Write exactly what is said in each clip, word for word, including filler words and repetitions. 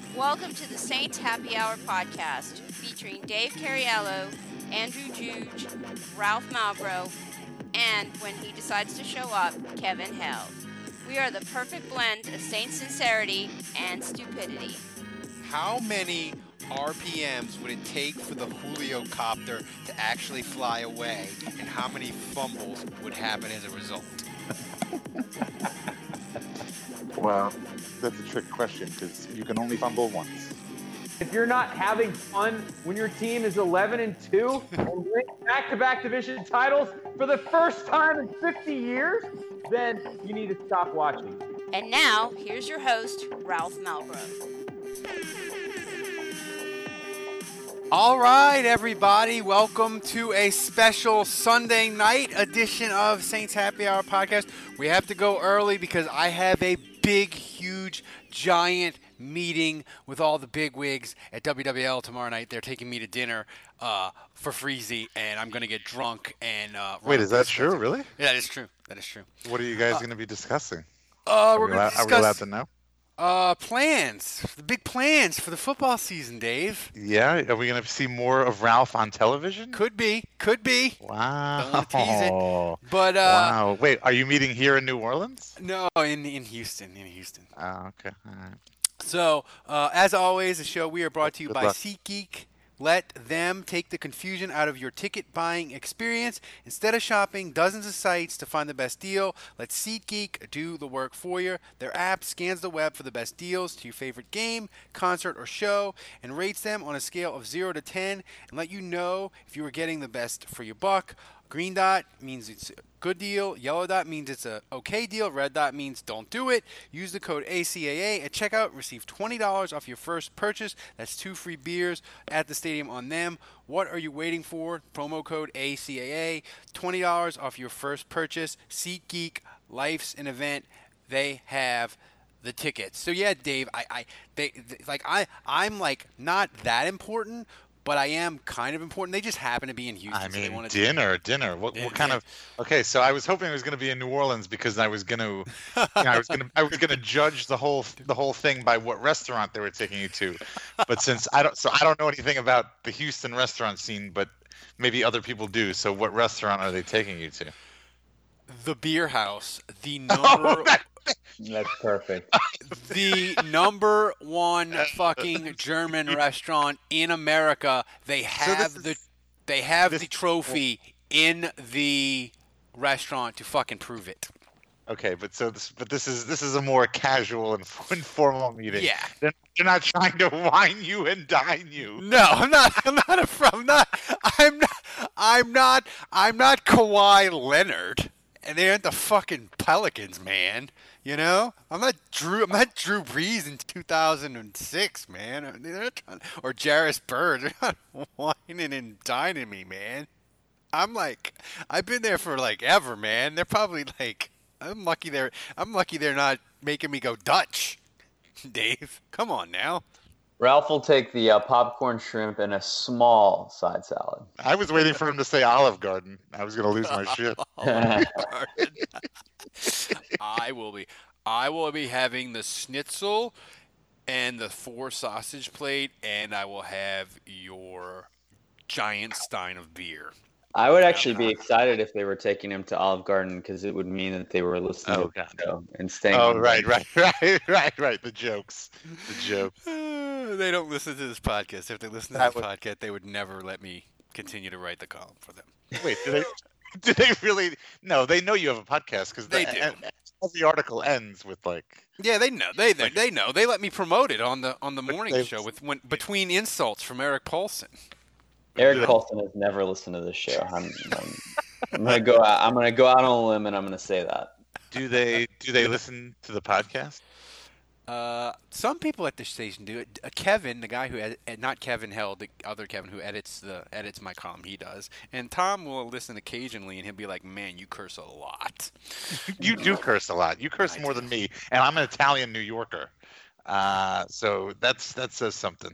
Welcome to the Saints Happy Hour podcast featuring Dave Cariello, Andrew Juge, Ralph Malbrough, and when he decides to show up, Kevin Held. We are the perfect blend of Saint sincerity and stupidity. How many R P Ms would it take for the Julio copter to actually fly away, and how many fumbles would happen as a result? Well, that's a trick question because you can only fumble once. If you're not having fun when your team is eleven and two and win back-to-back division titles for the first time in fifty years, then you need to stop watching. And now, here's your host, Ralph Malbrough. All right, everybody, welcome to a special Sunday night edition of Saints Happy Hour podcast. We have to go early because I have a big, huge, giant meeting with all the big wigs at W W L tomorrow night. They're taking me to dinner uh, for Freezy, and I'm going to get drunk. And uh, Wait, is that true? Really? Yeah, that is true. That is true. What are you guys Uh, going to be discussing? Uh, Are we're we, going allow- to are we allowed discuss to know? uh, plans, the big plans for the football season, Dave. Yeah. Are we going to see more of Ralph on television? Could be, could be. Wow. Don't wanna tease it. But uh, Wow. Wait, are you meeting here in New Orleans? no, in in Houston, in Houston. Oh, okay. All right. So, uh, as always, the show we are brought to you Good by luck. SeatGeek. Let them take the confusion out of your ticket buying experience. Instead of shopping dozens of sites to find the best deal, let SeatGeek do the work for you. Their app scans the web for the best deals to your favorite game, concert, or show and rates them on a scale of zero to ten and let you know if you are getting the best for your buck. Green dot means it's a good deal. Yellow dot means it's a okay deal. Red dot means don't do it. Use the code A C A A at checkout. Receive twenty dollars off your first purchase. That's two free beers at the stadium on them. What are you waiting for? Promo code A C A A. twenty dollars off your first purchase. SeatGeek, life's an event. They have the tickets. So yeah, Dave, I, I they, they like I I'm like not that important, but I am kind of important. They just happen to be in Houston. I so they mean, wanted dinner, dinner. What, Yeah, what kind yeah. of? Okay, so I was hoping it was going to be in New Orleans because I was going to, you know, I was going to, I was going to judge the whole, the whole thing by what restaurant they were taking you to. But since I don't, so I don't know anything about the Houston restaurant scene, but maybe other people do. So what restaurant are they taking you to? to the Beer House, the Oh, number that- That's perfect. the number one fucking German restaurant in America. They have this the is- they have this- the trophy in the restaurant to fucking prove it. Okay, but so this, but this is this is a more casual and informal meeting. Yeah. They're, they're not trying to wine you and dine you. No, I'm not. I'm not a. I'm not. I'm not. I'm not. I'm not Kawhi Leonard, and they aren't the fucking Pelicans, man. You know, I'm not Drew. I'm not Drew Brees in two thousand six, man. They're not trying, or Jarris Bird. They're not whining and dining me, man. I'm like, I've been there for like ever, man. They're probably like, I'm lucky they're. I'm lucky they're not making me go Dutch. Dave, come on now. Ralph will take the uh, popcorn shrimp and a small side salad. I was waiting for him to say Olive Garden. I was gonna lose my shit. I will be. I will be having the schnitzel and the four sausage plate, and I will have your giant stein of beer. I would actually be excited if they were taking him to Olive Garden because it would mean that they were listening Oh, to God. the show and staying. Oh, on right, board. right, right, right, right. The jokes, the jokes. Uh, they don't listen to this podcast. If they listen to That this would- podcast, they would never let me continue to write the column for them. Wait, do they? Do they really? No, they know you have a podcast because They do. Every article ends with like. Yeah, they know. They they, Like- they know. They let me promote it on the on the But morning they- show with when, between insults from Eric Paulson. Eric Colson has never listened to this show. I'm, I'm, I'm gonna go out. I'm gonna go out on a limb and I'm gonna say that. Do they? Do they listen to the podcast? Uh, some people at the station do it. Uh, Kevin, the guy who ed- ed- not Kevin Held, the other Kevin who edits the edits my column, he does. And Tom will listen occasionally, and he'll be like, "Man, you curse a lot." You do curse a lot. You curse I more do. than me, and I'm an Italian New Yorker. Uh, so that's that says something.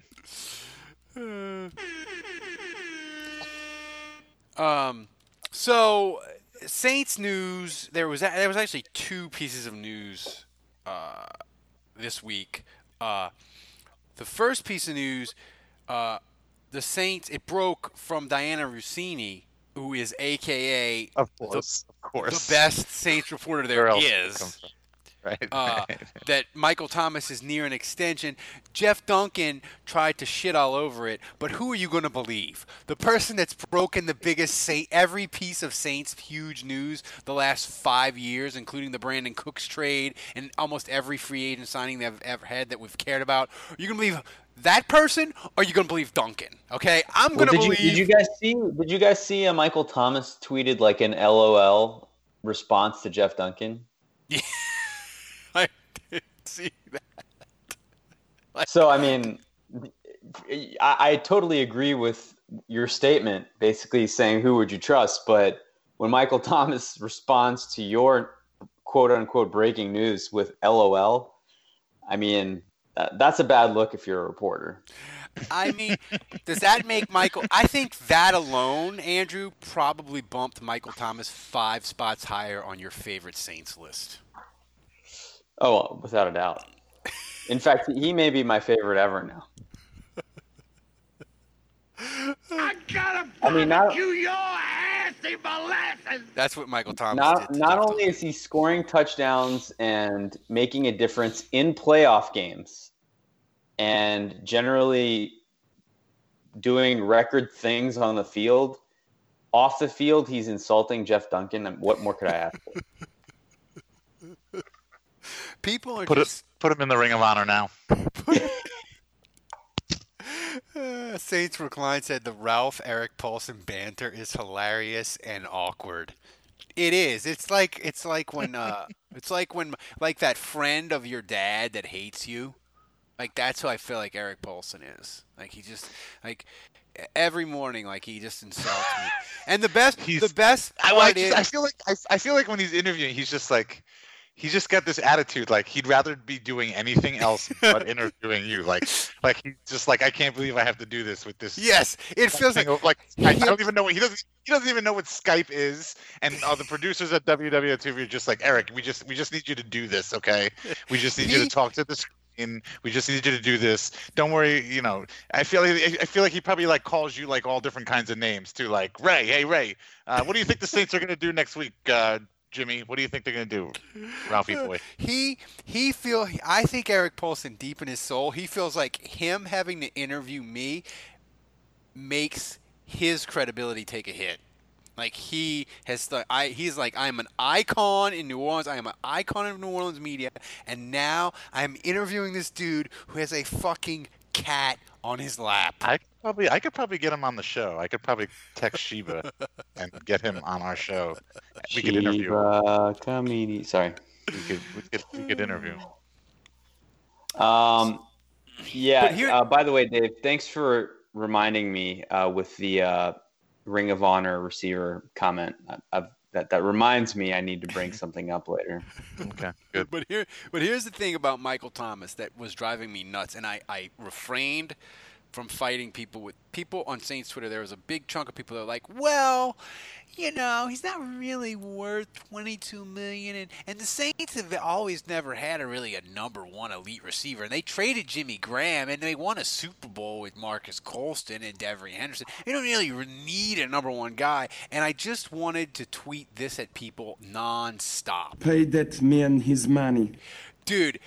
Um, so Saints news. There was a- there was actually two pieces of news uh, this week. Uh, The first piece of news, uh, the Saints, it broke from Diana Rossini, who is A K A Of course, the, of course. the best Saints reporter there Where else is. would it come from? Right, uh, right. That Michael Thomas is near an extension. Jeff Duncan tried to shit all over it, but who are you going to believe? The person that's broken the biggest Saint, every piece of Saints huge news the last five years, including the Brandon Cooks trade and almost every free agent signing they've ever had that we've cared about. Are you going to believe that person, or are you going to believe Duncan? Okay, I'm Well, going to did believe. You, did you guys see? Did you guys see? Uh, Michael Thomas tweeted like an L O L response to Jeff Duncan. Yeah. I didn't see that. Like, So, I mean, I, I totally agree with your statement, basically saying who would you trust. But when Michael Thomas responds to your quote unquote breaking news with L O L, I mean, that, that's a bad look if you're a reporter. I mean, does that make Michael? I think that alone, Andrew, probably bumped Michael Thomas five spots higher on your favorite Saints list. Oh, without a doubt. In fact, he may be my favorite ever now. I gotta I mean, not, you your assy molasses. That's what Michael Thomas not, did. to not Jeff only Duncan. is he scoring touchdowns and making a difference in playoff games and generally doing record things on the field, off the field, he's insulting Jeff Duncan. And what more could I ask for? People are Put just it, put him in the Ring of Honor now. uh, Saints Recline said the Ralph Eric Paulson banter is hilarious and awkward. It is. It's like it's like when uh, it's like when like that friend of your dad that hates you. Like that's who I feel like Eric Paulson is. Like he just like every morning, like he just insults me. And the best, He's- the best I, part I, is, just, I feel like I, I feel like when he's interviewing, he's just like he's just got this attitude like he'd rather be doing anything else but interviewing you. Like like he's just like I can't believe I have to do this with this. yes, it feels like thing of, like I, I don't even know what he doesn't he doesn't even know what Skype is. And uh, the producers at W W E T V are just like Eric, we just we just need you to do this, okay? We just need you He- to talk to the screen. We just need you to do this. Don't worry, you know. I feel like I feel like he probably like calls you like all different kinds of names too. Like Ray, hey Ray, uh, what do you think the Saints are gonna do next week, uh, Jimmy? What do you think they're gonna do, Ralphie boy? He he feel I think Eric Paulson deep in his soul, he feels like him having to interview me makes his credibility take a hit. Like he has, th- I he's like I'm an icon in New Orleans. I am an icon of New Orleans media, and now I'm interviewing this dude who has a fucking cat on his lap. I could probably I could probably get him on the show. I could probably text Sheba and get him on our show. We could interview. him. Shiva comedy. Sorry. We could we could we could interview. him. Um, yeah. But here- uh, by the way, Dave, thanks for reminding me uh, with the uh, Ring of Honor receiver comment. I, I've, that that reminds me I need to bring something up later. Okay, good. But here, but here's the thing about Michael Thomas that was driving me nuts, and I, I refrained from fighting people with people on Saints Twitter. There was a big chunk of people that were like, well, you know, he's not really worth twenty-two million dollars. And, and the Saints have always never had a really a number one elite receiver. And they traded Jimmy Graham, and they won a Super Bowl with Marcus Colston and Devery Henderson. They don't really need a number one guy. And I just wanted to tweet this at people nonstop. Pay that man his money. Dude,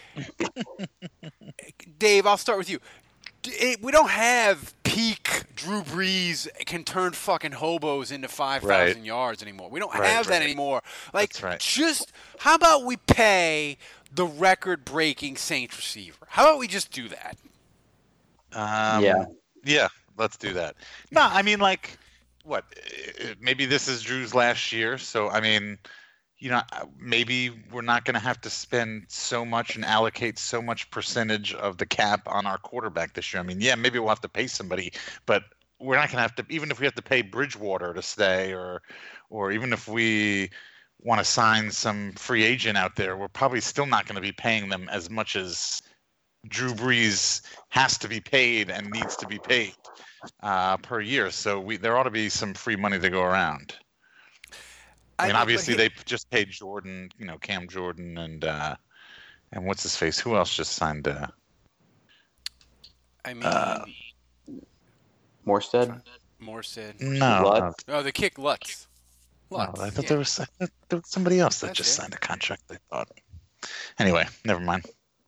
Dave, I'll start with you. D- It, we don't have peak Drew Brees can turn fucking hobos into five thousand Right. yards anymore. We don't Right, have that right. anymore. Like, That's right. just how about we pay the record-breaking Saints receiver? How about we just do that? Um, Yeah. Yeah, let's do that. No, I mean, like, what? uh, Maybe this is Drew's last year, so I mean, you know, uh, maybe we're not going to have to spend so much and allocate so much percentage of the cap on our quarterback this year. I mean, yeah, maybe we'll have to pay somebody, but we're not going to have to. Even if we have to pay Bridgewater to stay, or, or even if we want to sign some free agent out there, we're probably still not going to be paying them as much as Drew Brees has to be paid and needs to be paid uh, per year. So we there ought to be some free money to go around. I mean, know, but obviously he- they just paid Jordan, you know, Cam Jordan, and uh, and what's his face? Who else just signed? Uh, I mean, Uh, Morstead? Morstead. No, Lutz? no, Oh, the kick Lutz. no, Lutz. I thought yeah. there was, I thought there was somebody else that That's just it. signed a contract. I thought. Anyway, never mind.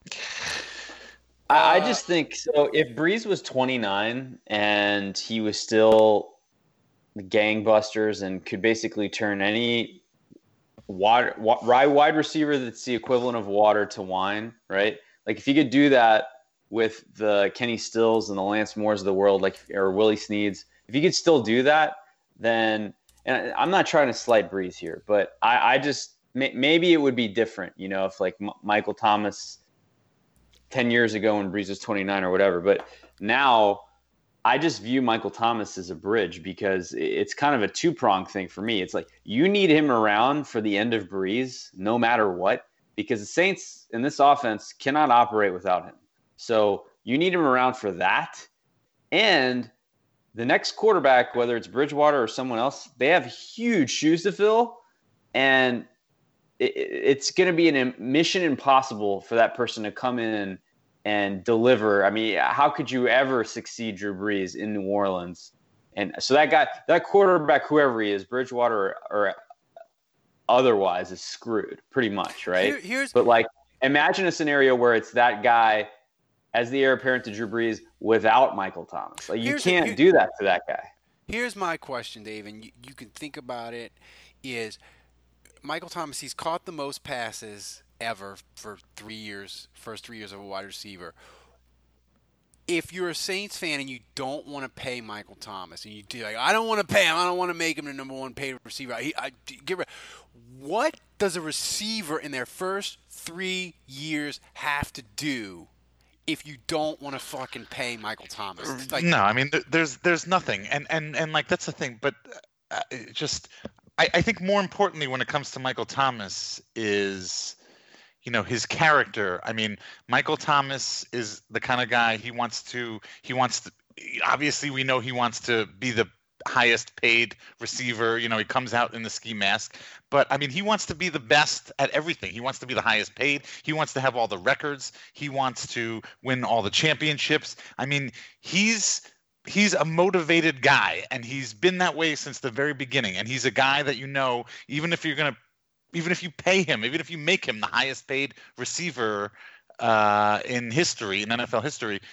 I, I Uh, just think so. If Breeze was twenty-nine and he was still gangbusters and could basically turn any water, wa- wide receiver that's the equivalent of water to wine, right? Like if he could do that with the Kenny Stills and the Lance Moores of the world, like or Willie Sneads, if he could still do that, then and I'm not trying to slight Breeze here, but I, I just may, maybe it would be different, you know, if like M- Michael Thomas ten years ago when Breeze was twenty-nine or whatever. But now I just view Michael Thomas as a bridge because it's kind of a two-pronged thing for me. It's like you need him around for the end of Breeze no matter what, because the Saints in this offense cannot operate without him. So you need him around for that. And the next quarterback, whether it's Bridgewater or someone else, they have huge shoes to fill. And it, it's going to be an mission impossible for that person to come in and deliver. I mean, how could you ever succeed Drew Brees in New Orleans? And so that guy, that quarterback, whoever he is, Bridgewater or, or otherwise, is screwed pretty much, right? Here, here's But like, imagine a scenario where it's that guy as the heir apparent to Drew Brees without Michael Thomas. Like, you Here's a- can't here- do that to that guy. Here's my question, Dave, and you, you can think about it, is Michael Thomas, he's caught the most passes ever for three years, first three years of a wide receiver. If you're a Saints fan and you don't want to pay Michael Thomas, and you do like, I don't want to pay him, I don't want to make him the number one paid receiver. I, I, get rid. What does a receiver in their first three years have to do if you don't want to fucking pay Michael Thomas? Like, no, I mean, th- there's there's nothing, and and and like that's the thing. But uh, it just, I, I think more importantly, when it comes to Michael Thomas, is, you know, his character. I mean, Michael Thomas is the kind of guy he wants to. He wants to. Obviously, we know he wants to be the highest paid receiver. You know, he comes out in the ski mask, but I mean, he wants to be the best at everything. He wants to be the highest paid. He wants to have all the records. He wants to win all the championships. I mean, he's he's a motivated guy, and he's been that way since the very beginning. And he's a guy that, you know, even if you're gonna, even if you pay him, even if you make him the highest paid receiver uh, in history, in N F L history,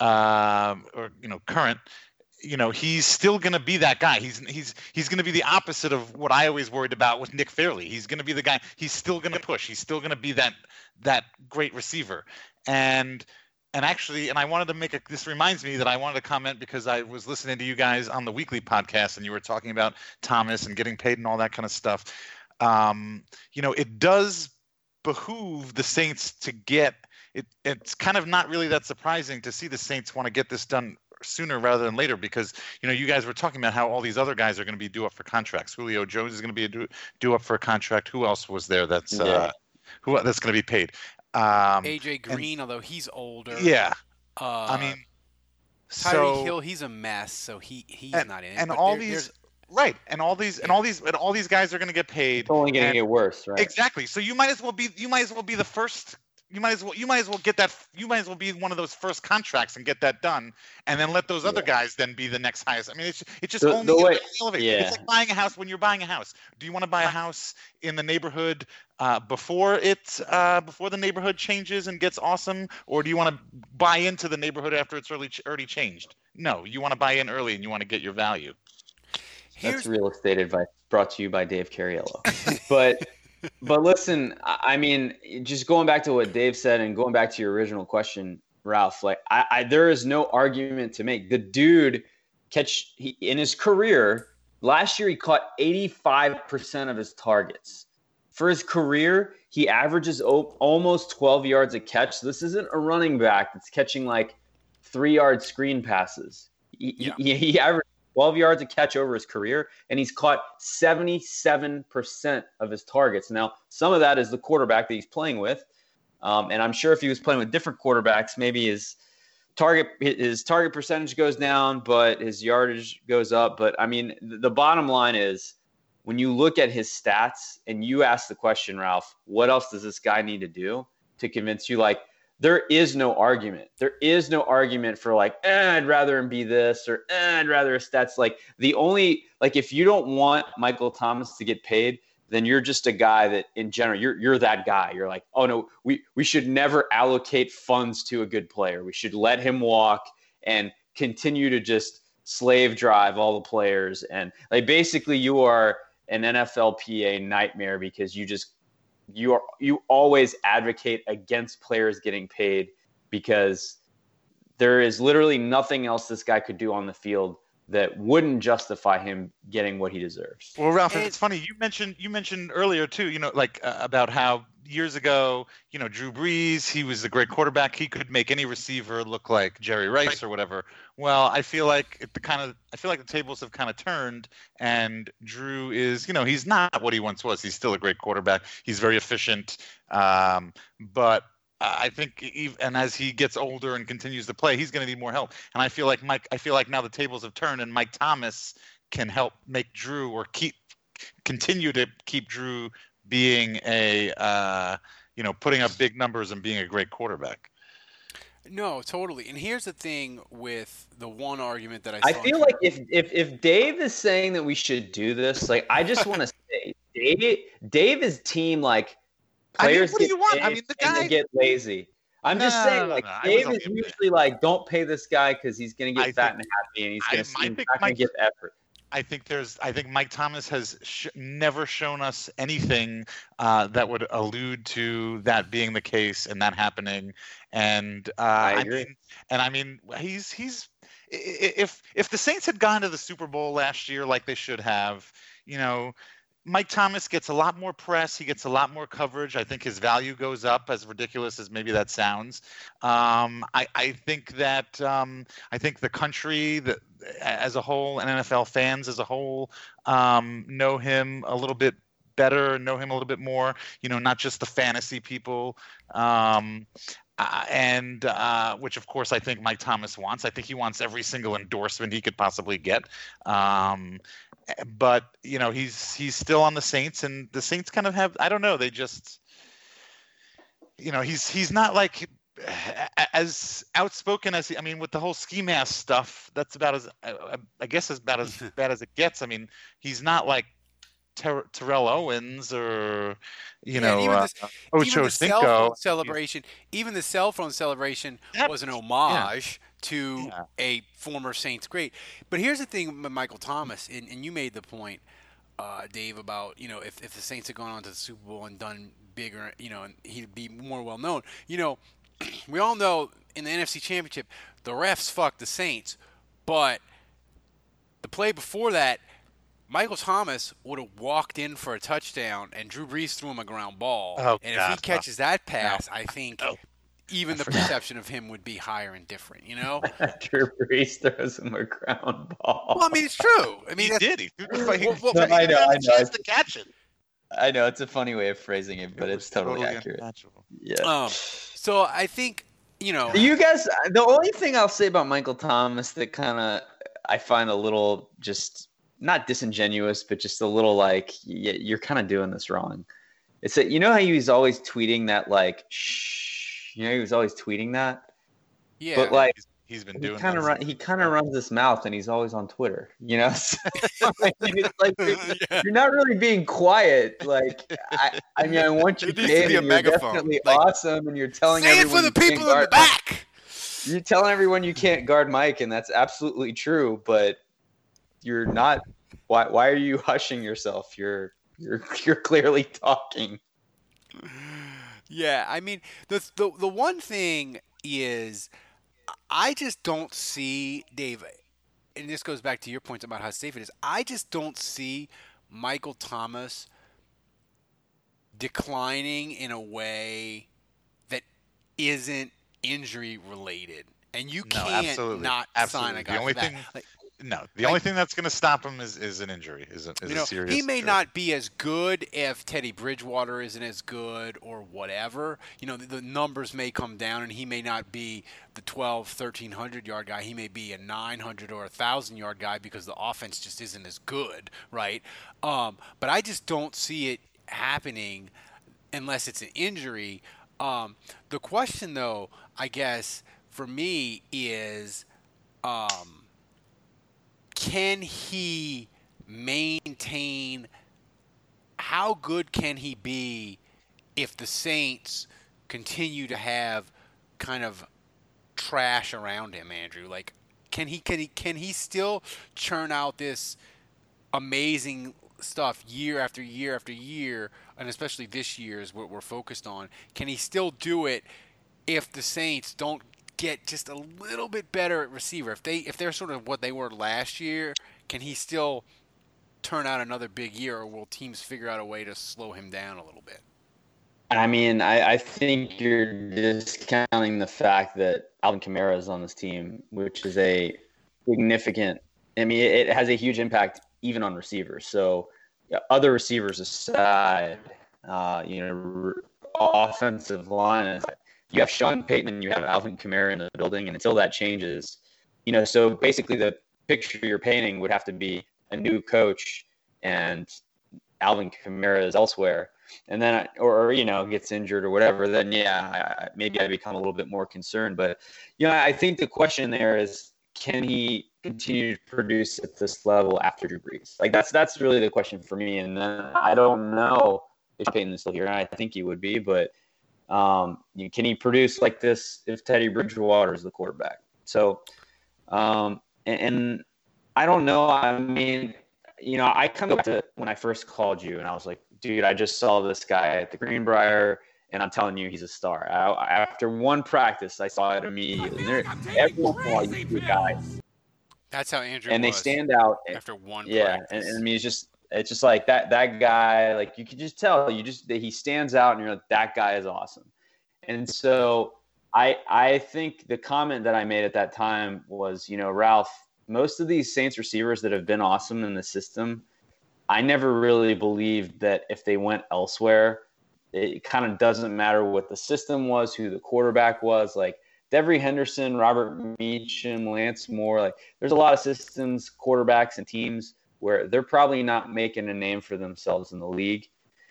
uh, or you know, current. You know, he's still going to be that guy. He's he's he's going to be the opposite of what I always worried about with Nick Fairley. He's going to be the guy. He's still going to push. He's still going to be that that great receiver. And and actually, and I wanted to make a. This reminds me that I wanted to comment because I was listening to you guys on the weekly podcast, and you were talking about Thomas and getting paid and all that kind of stuff. Um, you know, it does behoove the Saints to get it. It's kind of not really that surprising to see the Saints want to get this done sooner rather than later, because, you know, you guys were talking about how all these other guys are going to be due up for contracts. Julio Jones is going to be due, due up for a contract. Who else was there that's uh, Yeah. who that's going to be paid? Um, A J Green, although he's older. yeah, Uh, I mean, Tyreek so Hill, he's a mess, so he he's and, not in it. and but all there- these there's- right, and all these and all these and all these guys are going to get paid. It's only going to and- get worse, right? Exactly. So you might as well be you might as well be the first. You might as well you might as well get that. You might as well be one of those first contracts and get that done, and then let those other guys then be the next highest. I mean, it's it's just The- only the way- elevate. yeah. It's like buying a house. When you're buying a house, do you want to buy a house in the neighborhood uh, before it uh, before the neighborhood changes and gets awesome, or do you want to buy into the neighborhood after it's already already changed? No, you want to buy in early and you want to get your value. here's That's real estate advice brought to you by Dave Cariello. But but listen, I I mean, just going back to what Dave said and going back to your original question, Ralph, like I, I there is no argument to make. The dude catch he, in his career last year, he caught eighty-five percent of his targets. For his career, he averages o- almost twelve yards a catch. So this isn't a running back that's catching like three-yard screen passes. He, Yeah. he, he averaged twelve yards a catch over his career, and he's caught seventy-seven percent of his targets. Now, some of that is the quarterback that he's playing with, um, and I'm sure if he was playing with different quarterbacks, maybe his target his target percentage goes down, but his yardage goes up. But I mean, the bottom line is, when you look at his stats and you ask the question, Ralph, what else does this guy need to do to convince you? Like, there is no argument. There is no argument for like, eh, I'd rather him be this or eh, I'd rather his stats. Like the only, like if you don't want Michael Thomas to get paid, then you're just a guy that in general, you're you're that guy. You're like, oh no, we, we should never allocate funds to a good player. We should let him walk and continue to just slave drive all the players. And like basically you are an N F L P A nightmare because you just you are you always advocate against players getting paid because there is literally nothing else this guy could do on the field that wouldn't justify him getting what he deserves. Well, Ralph, And- it's funny you mentioned you mentioned earlier too. You know, like uh, about how years ago, you know, Drew Brees, he was a great quarterback. He could make any receiver look like Jerry Rice or whatever. Well, I feel like it, the kind of I feel like the tables have kind of turned, and Drew is, you know, he's not what he once was. He's still a great quarterback. He's very efficient, um, but I think, even, and as he gets older and continues to play, he's going to need more help. And I feel like Mike, I feel like now the tables have turned, and Mike Thomas can help make Drew or keep continue to keep Drew being a, uh, you know, putting up big numbers and being a great quarterback. No, totally. And here's the thing with the one argument that I I saw feel on like Twitter. if, if if Dave is saying that we should do this, like I just want to say, Dave, Dave's team, like I mean, players what do get you want? I paid mean, the and they guy- get lazy. I'm just No, saying, no, like no, I Dave was is only- usually like, don't pay this guy because he's going to I get fat think- and happy, and he's I- going to I he's think not going Mike- to give effort. I think there's. I think Mike Thomas has sh- never shown us anything uh, that would allude to that being the case and that happening. And uh, I agree. mean, and I mean, he's he's i- i- if if the Saints had gone to the Super Bowl last year like they should have, you know, Mike Thomas gets a lot more press. He gets a lot more coverage. I think his value goes up, as ridiculous as maybe that sounds. Um, I, I think that um, I think the country, the, as a whole, and N F L fans as a whole, um, know him a little bit better, know him a little bit more. You know, not just the fantasy people. Um, uh, and uh, which, of course, I think Mike Thomas wants. I think he wants every single endorsement he could possibly get. Um, but you know, he's he's still on the Saints, and the Saints kind of have, I don't know, they just, you know, he's he's not like as outspoken as he, I mean, with the whole ski mask stuff, that's about as I, I guess as about as bad as it gets. I mean, he's not like Ter- Terrell Owens or you Yeah, know even uh, this- Ocho even the cell Cinco. phone celebration, even the cell phone celebration That- was an homage to Yeah. a former Saints great. But here's the thing with Michael Thomas, and, and you made the point, uh, Dave, about, you know, if, if the Saints had gone on to the Super Bowl and done bigger, you know, and he'd be more well known. You know, we all know in the N F C Championship, the refs fucked the Saints, but the play before that, Michael Thomas would have walked in for a touchdown, and Drew Brees threw him a ground ball. Oh, and if God, he no. catches that pass, I think No. even the perception of him would be higher and different, you know? Drew Brees throws him a ground ball. Well, I mean, it's true. I mean, He that's, did. He threw the he, Well, well, he No, I know, had I a know. chance to catch it. I know it's a funny way of phrasing it, but It it's was totally, accurate. unnatural. Yeah. um, so I think, you know, You guys, the only thing I'll say about Michael Thomas that kind of I find a little just not disingenuous, but just a little like y- you're kind of doing this wrong. It's that, you know how he was always tweeting that like shh, you know he was always tweeting that, yeah. but like He's, he's been he doing kind of that run, he kind of runs his mouth and he's always on Twitter. You know, So, I mean, it's like you're, Yeah. you're not really being quiet. Like I, I mean, I want you It needs to paid be a and you're megaphone. definitely Like, awesome, and you're telling say it everyone for the you can't people in the guard- back. You're telling everyone you can't guard Mike, and that's absolutely true. But you're not. Why? Why are you hushing yourself? You're you're you're clearly talking. Yeah, I mean, the, the the one thing is, I just don't see, Dave, and this goes back to your point about how safe it is. I just don't see Michael Thomas declining in a way that isn't injury related, and you No, can't absolutely. not Absolutely. sign a The guy only for that. thing- Like, No, the Like- only thing that's going to stop him is, is an injury. Is a, is you know, a serious. he may injury. not be as good if Teddy Bridgewater isn't as good or whatever. You know, the, the numbers may come down, and he may not be the twelve, thirteen hundred yard guy. He may be a nine hundred or a one thousand yard guy because the offense just isn't as good, right? Um, but I just don't see it happening unless it's an injury. Um, the question, though, I guess for me is, um, can he maintain? How good can he be if the Saints continue to have kind of trash around him, Andrew? Like, can he can he can he still churn out this amazing stuff year after year after year, and especially this year is what we're focused on? Can he still do it if the Saints don't get just a little bit better at receiver? If they if they're sort of what they were last year, can he still turn out another big year, or will teams figure out a way to slow him down a little bit? I mean, I, I think you're discounting the fact that Alvin Kamara is on this team, which is a significant – I mean, it, it has a huge impact even on receivers. So yeah, other receivers aside, uh, you know, offensive line is you have Sean Payton and you have Alvin Kamara in the building, and until that changes, you know, so basically the picture you're painting would have to be a new coach and Alvin Kamara is elsewhere, and then or, or you know gets injured or whatever, then yeah, I, maybe I become a little bit more concerned. But you know, I think the question there is, can he continue to produce at this level after Drew Brees? Like that's that's really the question for me. And then I don't know if Payton is still here, and I think he would be, but um, you, can he produce like this if Teddy Bridgewater is the quarterback? So, um, and, and I don't know. I mean, you know, I come back to when I first called you, and I was like, dude, I just saw this guy at the Greenbrier, and I'm telling you, he's a star. I, after one practice, I saw it immediately. There, every once in a while, you see a guy. That's how Andrew and was they stand out after one yeah, practice. and, and I mean, it's just it's just like that that guy. Like you could just tell, you just that he stands out, and you're like, that guy is awesome. And so I I think the comment that I made at that time was, you know, Ralph, most of these Saints receivers that have been awesome in the system, I never really believed that if they went elsewhere, it kind of doesn't matter what the system was, who the quarterback was. Like Devery Henderson, Robert Meacham, Lance Moore, like there's a lot of systems, quarterbacks, and teams where they're probably not making a name for themselves in the league.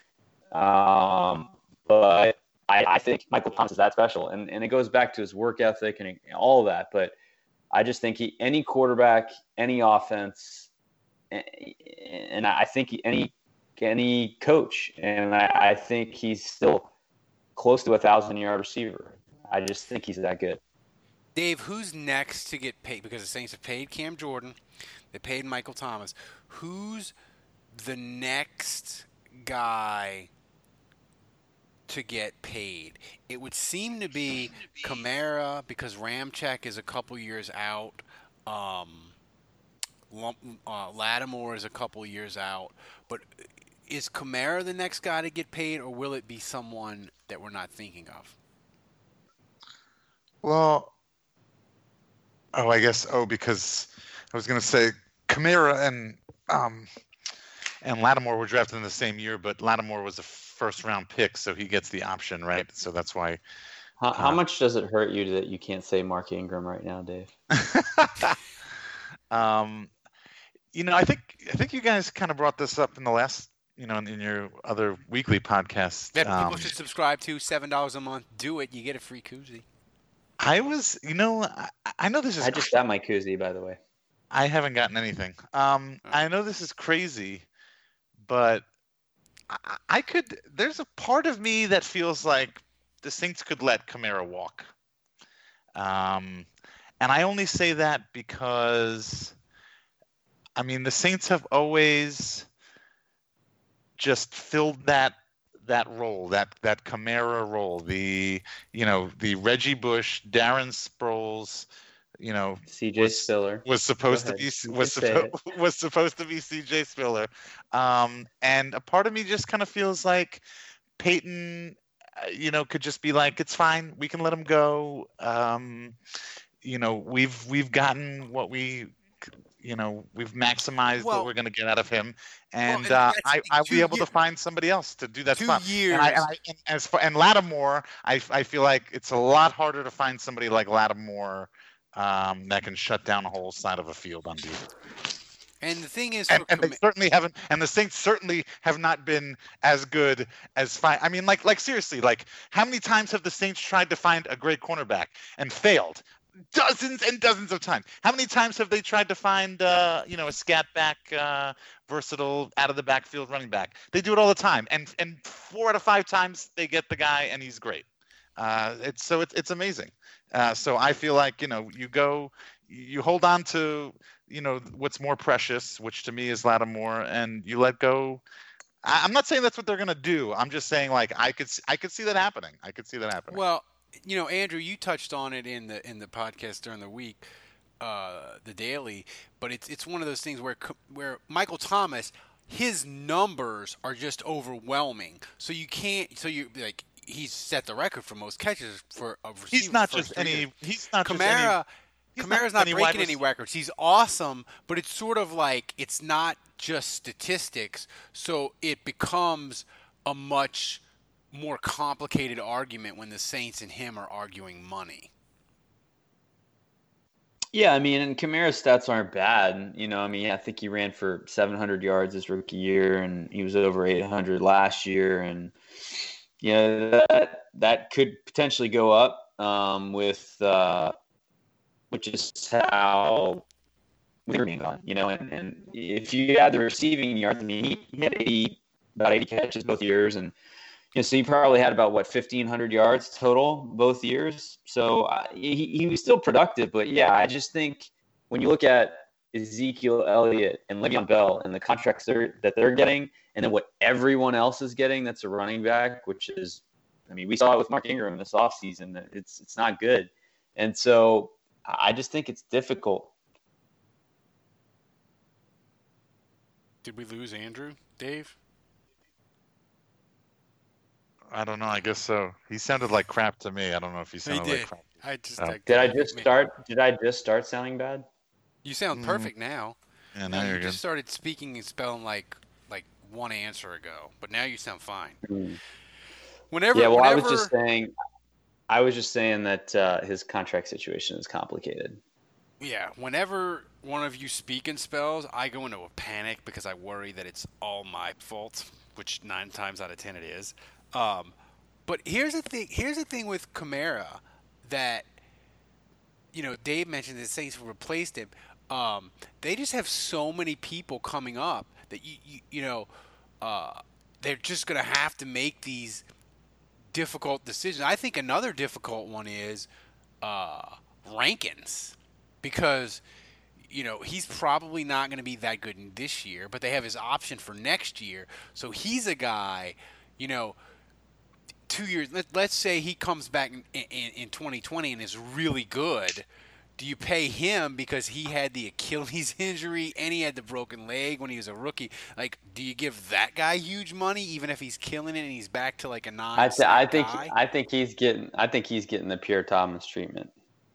Um, but I, I think Michael Thomas is that special, and and it goes back to his work ethic and all of that. But I just think he, any quarterback, any offense, and I think any any coach, and I, I think he's still close to a thousand-yard receiver. I just think he's that good. Dave, who's next to get paid? Because the Saints have paid Cam Jordan, they paid Michael Thomas. Who's the next guy to get paid? It would seem to be Kamara, because Ramczyk is a couple years out. Um, uh, Lattimore is a couple years out. But is Kamara the next guy to get paid, or will it be someone that we're not thinking of? Well, oh, I guess, oh, because I was going to say Kamara and um, and Lattimore were drafted in the same year, but Lattimore was a first round pick, so he gets the option, right? So that's why. How, uh, how much does it hurt you that you can't say Mark Ingram right now, Dave? um, you know, I think I think you guys kind of brought this up in the last, you know, in, in your other weekly podcast. That people um, should subscribe to, seven dollars a month. Do it. You get a free koozie. I was, you know, I, I know this is. I just got my koozie, by the way. I haven't gotten anything. Um, I know this is crazy, but I, I could. There's a part of me that feels like the Saints could let Kamara walk. Um, and I only say that because, I mean, the Saints have always just filled that that role, that that Kamara role, the you know the Reggie Bush, Darren Sproles, you know, C J Spiller was supposed to be was supposed was supposed to be C J Spiller, um, and a part of me just kind of feels like Peyton, uh, you know, could just be like, it's fine, we can let him go. Um, you know, we've we've gotten what we. You know, we've maximized well, what we're going to get out of him, and, well, and uh, I, I'll be able years, to find somebody else to do that two spot. years. And, I, and, I, and as for and Lattimore, I, I feel like it's a lot harder to find somebody like Lattimore um, that can shut down a whole side of a field on defense. And the thing is, and, for and they commi- certainly haven't. And the Saints certainly have not been as good as fine. I mean, like, like seriously, like, how many times have the Saints tried to find a great cornerback and failed? Dozens and dozens of times. How many times have they tried to find, uh, you know, a scat back, uh, versatile, out of the backfield running back? They do it all the time, and and four out of five times they get the guy, and he's great. Uh, it's so it's it's amazing. Uh, so I feel like, you know, you go, you hold on to, you know, what's more precious, which to me is Lattimore, and you let go. I, I'm not saying that's what they're gonna do. I'm just saying, like, I could I could see that happening. I could see that happening. well, you know, Andrew, you touched on it in the in the podcast during the week, uh, the daily. But it's it's one of those things where where Michael Thomas, his numbers are just overwhelming. So you can't. So you like he's set the record for most catches for a receiver. He's not first just three any. years. He's not just Kamara. any. He's Kamara's not not any breaking wide any rec- records. He's awesome, but it's sort of like it's not just statistics. So it becomes a much more complicated argument when the Saints and him are arguing money. Yeah, I mean, and Kamara's stats aren't bad. You know, I mean, I think he ran for seven hundred yards his rookie year, and he was over eight hundred last year. And, you know, that, that could potentially go up um, with, uh, which is how we're being gone, you know. And, and if you add the receiving yards, I mean, he, he had eighty, about eighty catches both years. And, you know, so he probably had about, what, fifteen hundred yards total both years. So uh, he, he was still productive. But, yeah, I just think when you look at Ezekiel Elliott and Le'Veon Bell and the contracts they're, that they're getting, and then what everyone else is getting that's a running back, which is, I mean, we saw it with Mark Ingram this offseason. That it's it's not good. And so I just think it's difficult. Did we lose Andrew, Dave? I don't know. I guess so. He sounded like crap to me. I don't know if he He sounded did. like crap. I just Oh. I- Did I just start? Did I just start sounding bad? You sound Mm. perfect now. Yeah, No, now you you're just good. started speaking and spelling like like one answer ago, but now you sound fine. Mm. Whenever, Yeah. Well, whenever, I was just saying. I was just saying that uh, his contract situation is complicated. yeah, whenever one of you speak in spells, I go into a panic because I worry that it's all my fault, which nine times out of ten it is. Um, but here's the thing. Here's the thing with Kamara that, you know, Dave mentioned the Saints replaced him. Um, they just have so many people coming up that you you, you know uh, they're just going to have to make these difficult decisions. I think another difficult one is uh, Rankins, because you know he's probably not going to be that good in this year, but they have his option for next year. So he's a guy, you know, two years. Let, let's say he comes back in, in, in twenty twenty and is really good. Do you pay him because he had the Achilles injury and he had the broken leg when he was a rookie? Like, do you give that guy huge money even if he's killing it and he's back to like a non? I, th- I think guy? I think he's getting I think he's getting the Pierre Thomas treatment.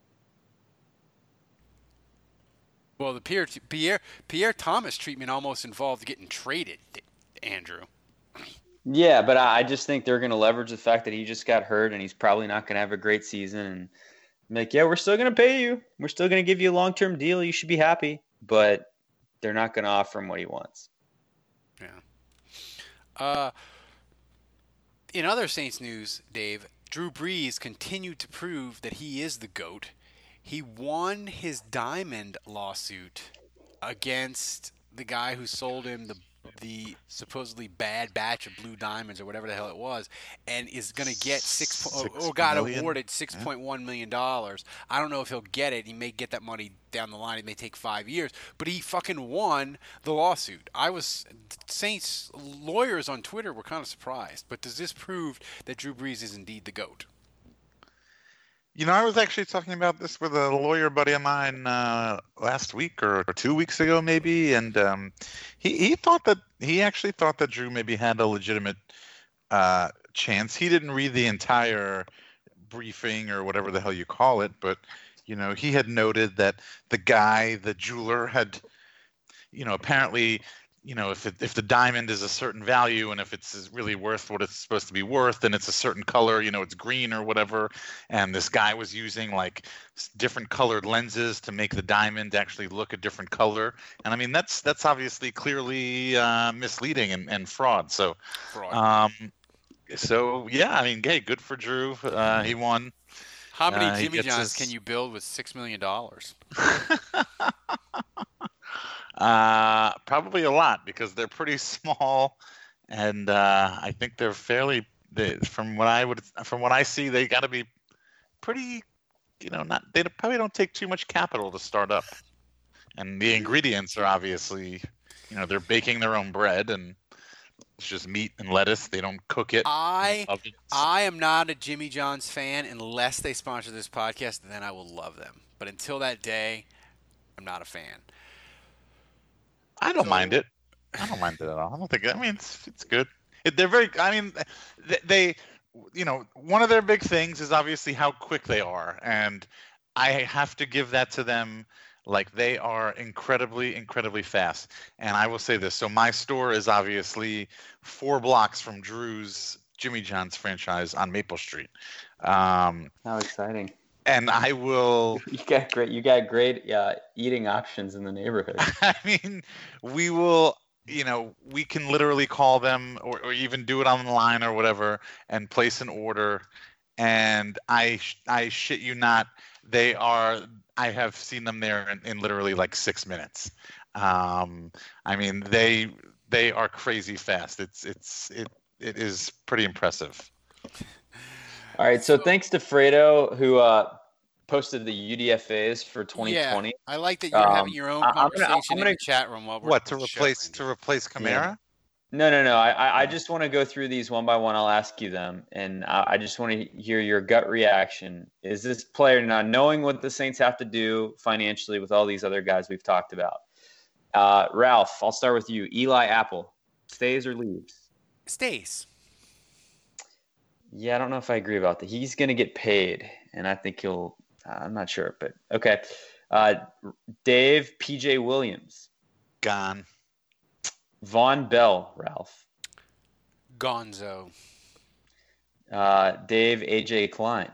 Well, the Pierre Pierre Pierre Thomas treatment almost involved getting traded, Andrew. Yeah, but I I just think they're going to leverage the fact that he just got hurt and he's probably not going to have a great season. And like, yeah, we're still going to pay you. We're still going to give you a long-term deal. You should be happy. But they're not going to offer him what he wants. Yeah. Uh, in other Saints news, Dave, Drew Brees continued to prove that he is the GOAT. He won his diamond lawsuit against the guy who sold him the the supposedly bad batch of blue diamonds or whatever the hell it was, and is going to get six, Six or got million? awarded six point one million dollars. I don't know if he'll get it. He may get that money down the line. It may take five years, but he fucking won the lawsuit. I was Saints lawyers on Twitter were kind of surprised. But does this prove that Drew Brees is indeed the GOAT? You know, I was actually talking about this with a lawyer buddy of mine uh, last week or, or two weeks ago, maybe, and um, he he thought that he actually thought that Drew maybe had a legitimate uh, chance. He didn't read the entire briefing or whatever the hell you call it, but you know, he had noted that the guy, the jeweler, had, you know, apparently, you know, if it, if the diamond is a certain value and if it's really worth what it's supposed to be worth, and it's a certain color, you know, it's green or whatever, and this guy was using like different colored lenses to make the diamond actually look a different color, and I mean that's that's obviously clearly uh, misleading and, and fraud. So, Fraud. um, so yeah, I mean, hey, good for Drew. Uh, he won. How many Uh, he Jimmy gets Johns his- can you build with six million dollars? Uh, probably a lot because they're pretty small, and uh, I think they're fairly. They, from what I would, from what I see, they got to be pretty. You know, not they probably don't take too much capital to start up, and the ingredients are obviously, you know, they're baking their own bread and it's just meat and lettuce. They don't cook it. I Ovens. I am not a Jimmy John's fan unless they sponsor this podcast. Then I will love them. But until that day, I'm not a fan. I don't So- mind it. I don't mind it at all. I don't think. I mean, it's it's good. It, they're very. I mean, they, they, you know, one of their big things is obviously how quick they are, and I have to give that to them. Like they are incredibly, incredibly fast. And I will say this. So my store is obviously four blocks from Drew's Jimmy John's franchise on Maple Street. Um, How exciting! and I will. You got great. You got great uh, eating options in the neighborhood. I mean, we will, you know, we can literally call them or, or even do it online or whatever and place an order. And I, sh- I shit you not, they are, I have seen them there in, in literally like six minutes. Um, I mean, they, they are crazy fast. It's, it's, it, it is pretty impressive. All right. So thanks to Fredo, who uh, posted the U D F As for twenty twenty. Yeah, I like that you're Um, having your own I- I'm gonna- I'm conversation gonna- in the chat room while we're What, to doing the show, replace, Randy. to replace Kamara? Yeah. No, no, no. I, I, I just want to go through these one by one. I'll ask you them, and I, I just want to hear your gut reaction. Is this player now knowing what the Saints have to do financially with all these other guys we've talked about? Uh, Ralph, I'll start with you. Eli Apple, stays or leaves? Stays. Yeah, I don't know if I agree about that. He's going to get paid, and I think he'll. I'm not sure, but okay. Uh, Dave, P J Williams, Gone. Von Bell, Ralph, Gonzo. uh, Dave, A J Klein,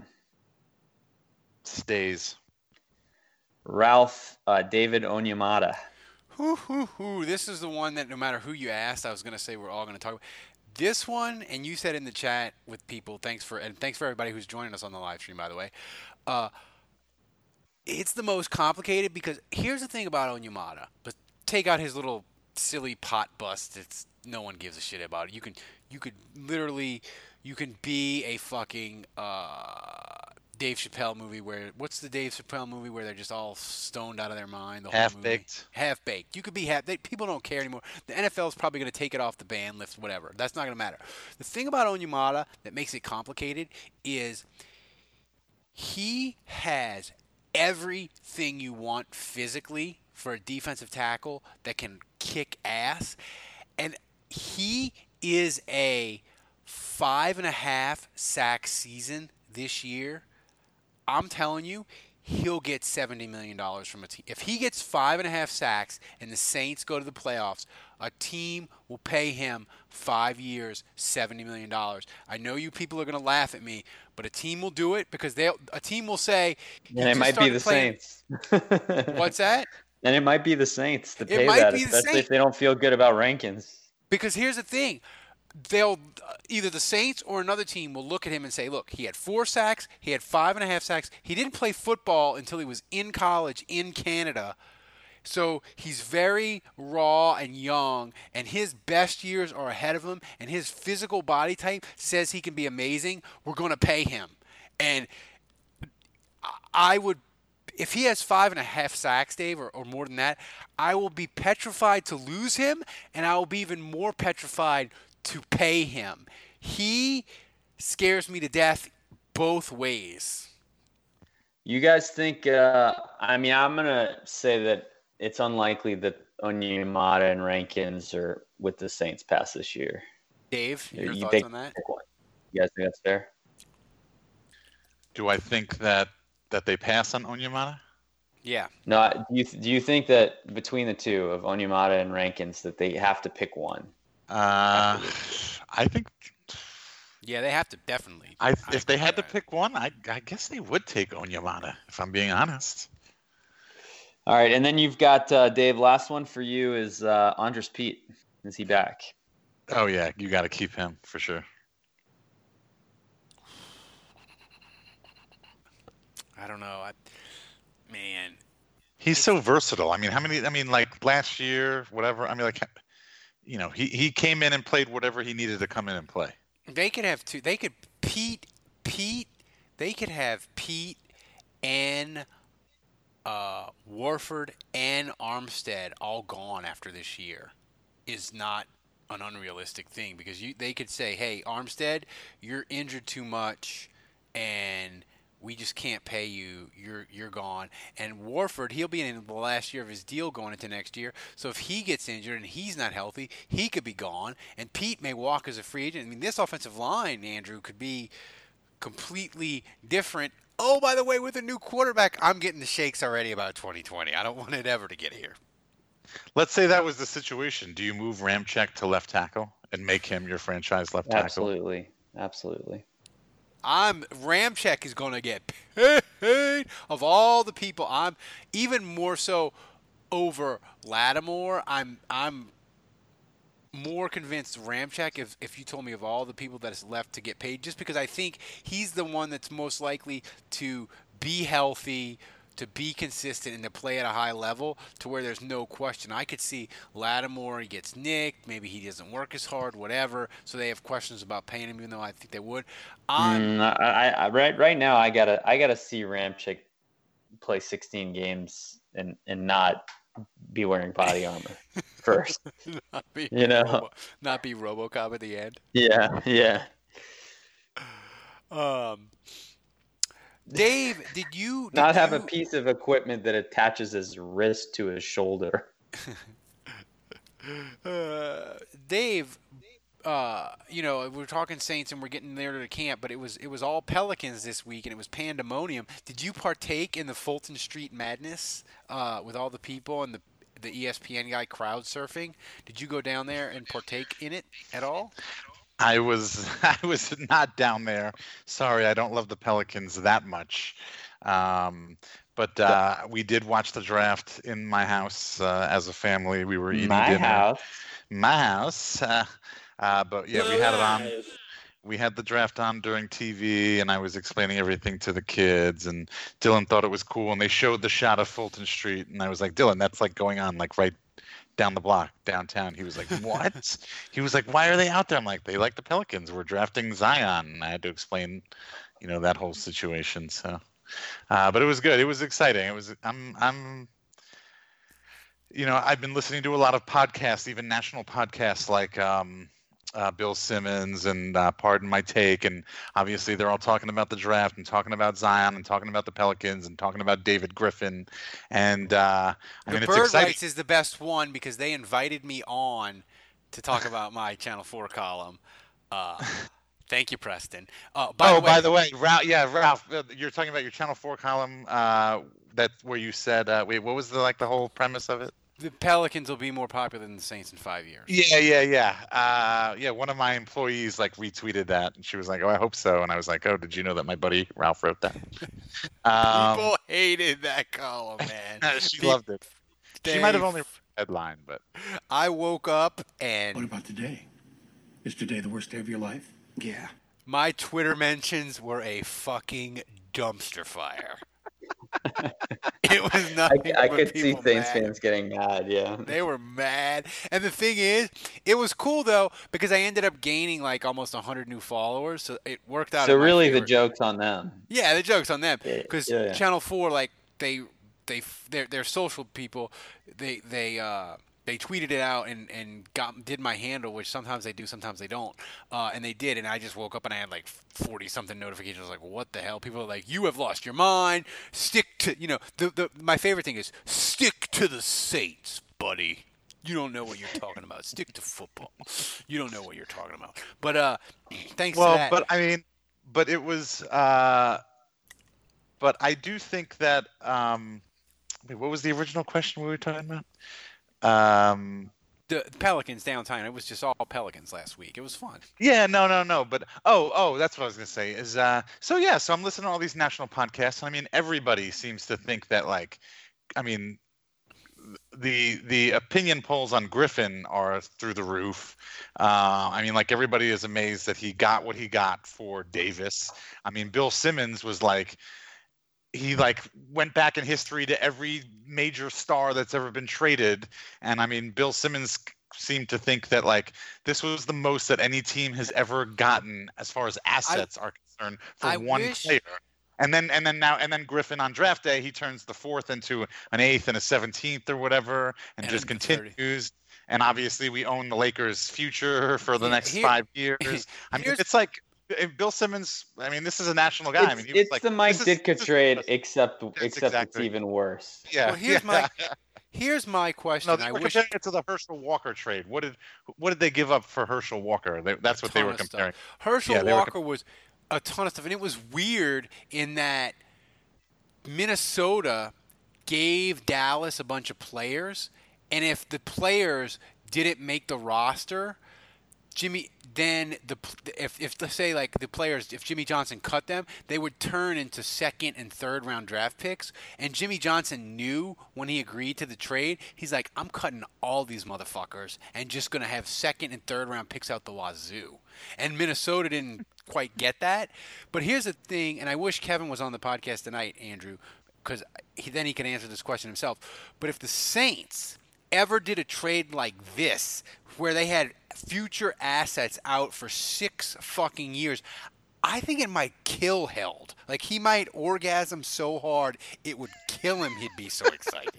Stays. Ralph, uh, David Onyemata. Hoo, hoo, hoo. This is the one that no matter who you asked, I was going to say we're all going to talk about. This one, and you said in the chat with people, thanks for, and thanks for everybody who's joining us on the live stream, by the way. Uh, it's the most complicated because here's the thing about Onyemata. But take out his little silly pot bust. It's no one gives a shit about it. You can, you could literally, you can be a fucking uh, Dave Chappelle movie where what's the Dave Chappelle movie where they're just all stoned out of their mind? The whole Half movie? baked. Half baked. You could be half. They, people don't care anymore. The N F L is probably going to take it off the ban list, whatever. That's not going to matter. The thing about Onyemata that makes it complicated is he has everything you want physically for a defensive tackle that can kick ass, and he is a five and a half sack season this year. I'm telling you, he'll get seventy million dollars from a team. If he gets five and a half sacks and the Saints go to the playoffs, a team will pay him five years, seventy million dollars. I know you people are going to laugh at me, but a team will do it because they a team will say, "You And it just might be started the playing-" Saints. What's that? And it might be the Saints to It pay might that, be the especially Saints. if they don't feel good about Rankins. Because here's the thing. They'll either the Saints or another team will look at him and say, look, he had four sacks, he had five and a half sacks. He didn't play football until he was in college in Canada. So he's very raw and young, and his best years are ahead of him, and his physical body type says he can be amazing. We're going to pay him. And I would, if he has five and a half sacks, Dave, or, or more than that, I will be petrified to lose him, and I will be even more petrified to pay him. He scares me to death both ways. You guys think? Uh, I mean, I'm gonna say that it's unlikely that Onyemata and Rankins are with the Saints past this year. Dave, your You thoughts think- on that? You guys think that's fair? Do I think that that they pass on Onyemata? Yeah. No, I- do you do you think that between the two of Onyemata and Rankins that they have to pick one? Uh, I think Yeah, they have to definitely. I, I if they agree had to with that. pick one, I, I guess they would take Onyemata, if I'm being honest. All right, and then you've got uh, Dave. Last one for you is uh, Andres Pete. Is he back? Oh yeah, you got to keep him for sure. I don't know. I, man, He's so versatile. I mean, how many? I mean, like last year, whatever. I mean, like, you know, he, he came in and played whatever he needed to come in and play. they could have two. They could Pete, Pete. They could have Pete and uh, Warford and Armstead all gone after this year. Is not an unrealistic thing because you they could say, hey, Armstead, you're injured too much, and we just can't pay you. You're you're gone. And Warford, he'll be in the last year of his deal going into next year. So if he gets injured and he's not healthy, he could be gone. And Pete may walk as a free agent. I mean, this offensive line, Andrew, could be completely different. Oh, by the way, with a new quarterback, I'm getting the shakes already about twenty twenty. I don't want it ever to get here. Let's say that was the situation. Do you move Ramczyk to left tackle and make him your franchise left tackle? Absolutely, absolutely. I'm Ramczyk is going to get paid of all the people. I'm even more so over Lattimore. I'm I'm more convinced Ramczyk if if you told me of all the people that is left to get paid, just because I think he's the one that's most likely to be healthy, to be consistent, and to play at a high level to where there's no question. I could see Lattimore, he gets nicked, maybe he doesn't work as hard, whatever, so they have questions about paying him, even though I think they would. I'm, Mm, I, I, right right now, I gotta I gotta see Ramczyk play sixteen games and and not be wearing body armor first. not be You know? Robo, not be RoboCop at the end. Yeah, yeah. Um, Dave, did you did Not have you, a piece of equipment that attaches his wrist to his shoulder. uh, Dave? Uh, you know, we're talking Saints and we're getting there to the camp, but it was it was all Pelicans this week and it was pandemonium. Did you partake in the Fulton Street madness uh, with all the people and the the E S P N guy crowd surfing? Did you go down there and partake in it at all? I was I was not down there. Sorry, I don't love the Pelicans that much. Um, but uh, we did watch the draft in my house uh, as a family. We were eating My dinner. house. My house. Uh, uh, but yeah, we had it on. We had the draft on during T V, and I was explaining everything to the kids. And Dylan thought it was cool, and they showed the shot of Fulton Street, and I was like, Dylan, that's like going on like right down the block downtown. He was like, what? He was like, why are they out there? I'm like, they like the Pelicans. We're drafting Zion. And I had to explain, you know, that whole situation. So, uh, but it was good. It was exciting. It was. I'm. I'm. You know, I've been listening to a lot of podcasts, even national podcasts like um, uh, Bill Simmons and uh, Pardon My Take, and obviously they're all talking about the draft and talking about Zion and talking about the Pelicans and talking about David Griffin, and uh, I The mean, it's Bird exciting. Rights is the best one because they invited me on to talk about my Channel four column. Uh, thank you, Preston. Uh, by oh, the way, by the way, Ralph, yeah, Ralph, uh, you're talking about your Channel four column. Uh, that where you said, uh, wait, what was the like the whole premise of it? the Pelicans will be more popular than the Saints in five years. Yeah, yeah, yeah. Uh, yeah, one of my employees like retweeted that, and she was like, "Oh, I hope so." And I was like, "Oh, did you know that my buddy Ralph wrote that?" Um, People hated that column, man. she Pe- loved it. She might have Dave, only read the headline, but I woke up What and about today? Is today the worst day of your life? Yeah. my Twitter mentions were a fucking dumpster fire. It was I, nothing I but could see people Saints mad. fans getting mad. Yeah. They were mad. And the thing is, it was cool, though, because I ended up gaining, like, almost one hundred new followers, so it worked out So in my really, the favor. joke's on them. Yeah, the joke's on them. Yeah, Because yeah, yeah. Channel four, like, they, they, they're, they're social people. They, they, uh, they tweeted it out and, and got did my handle, which sometimes they do, sometimes they don't. Uh, and they did, and I just woke up and I had like forty-something notifications. I was like, what the hell? People are like, you have lost your mind. Stick to, you know, the, the my favorite thing is stick to the Saints, buddy. You don't know what you're talking about. Stick to football. You don't know what you're talking about. But uh, thanks well, to that. but I mean, but it was. Uh, but I do think that um, Wait, what was the original question we were talking about? Um, The Pelicans downtown. It was just all Pelicans last week. It was fun. yeah, no, no, no. But oh, oh, that's what I was gonna say. Is uh, so yeah. So I'm listening to all these national podcasts, and I mean, everybody seems to think that like, I mean, the the opinion polls on Griffin are through the roof. Uh, I mean, like everybody is amazed that he got what he got for Davis. I mean, Bill Simmons was like, he like went back in history to every major star that's ever been traded, and I mean, Bill Simmons seemed to think that like this was the most that any team has ever gotten as far as assets I, are concerned for I one wish... player. And then and then now and then Griffin on draft day, he turns the fourth into an eighth and a seventeenth or whatever, and, and just continues. thirty. And obviously, we own the Lakers' future for the next Here, five years. I mean, it's like Bill Simmons. I mean, this is a national guy. It's, I mean, he was it's like, the Mike Ditka is, trade, except except exactly. it's even worse. Yeah. Well, here's yeah. my here's my question. No, I we're wish comparing it to the Herschel Walker trade. What did what did they give up for Herschel Walker? They, that's what they were comparing. Stuff. Herschel yeah, Walker were... was a ton of stuff, and it was weird in that Minnesota gave Dallas a bunch of players, and if the players didn't make the roster, Jimmy then the if if let's say like the players, if Jimmy Johnson cut them, they would turn into second and third round draft picks. And Jimmy Johnson knew when he agreed to the trade, he's like, I'm cutting all these motherfuckers and just gonna have second and third round picks out the wazoo. And Minnesota didn't quite get that. But here's the thing, and I wish Kevin was on the podcast tonight, Andrew, because he, then he can answer this question himself. But if the Saints ever did a trade like this, where they had future assets out for six fucking years, I think it might kill Held. Like, he might orgasm so hard it would kill him. He'd be so excited.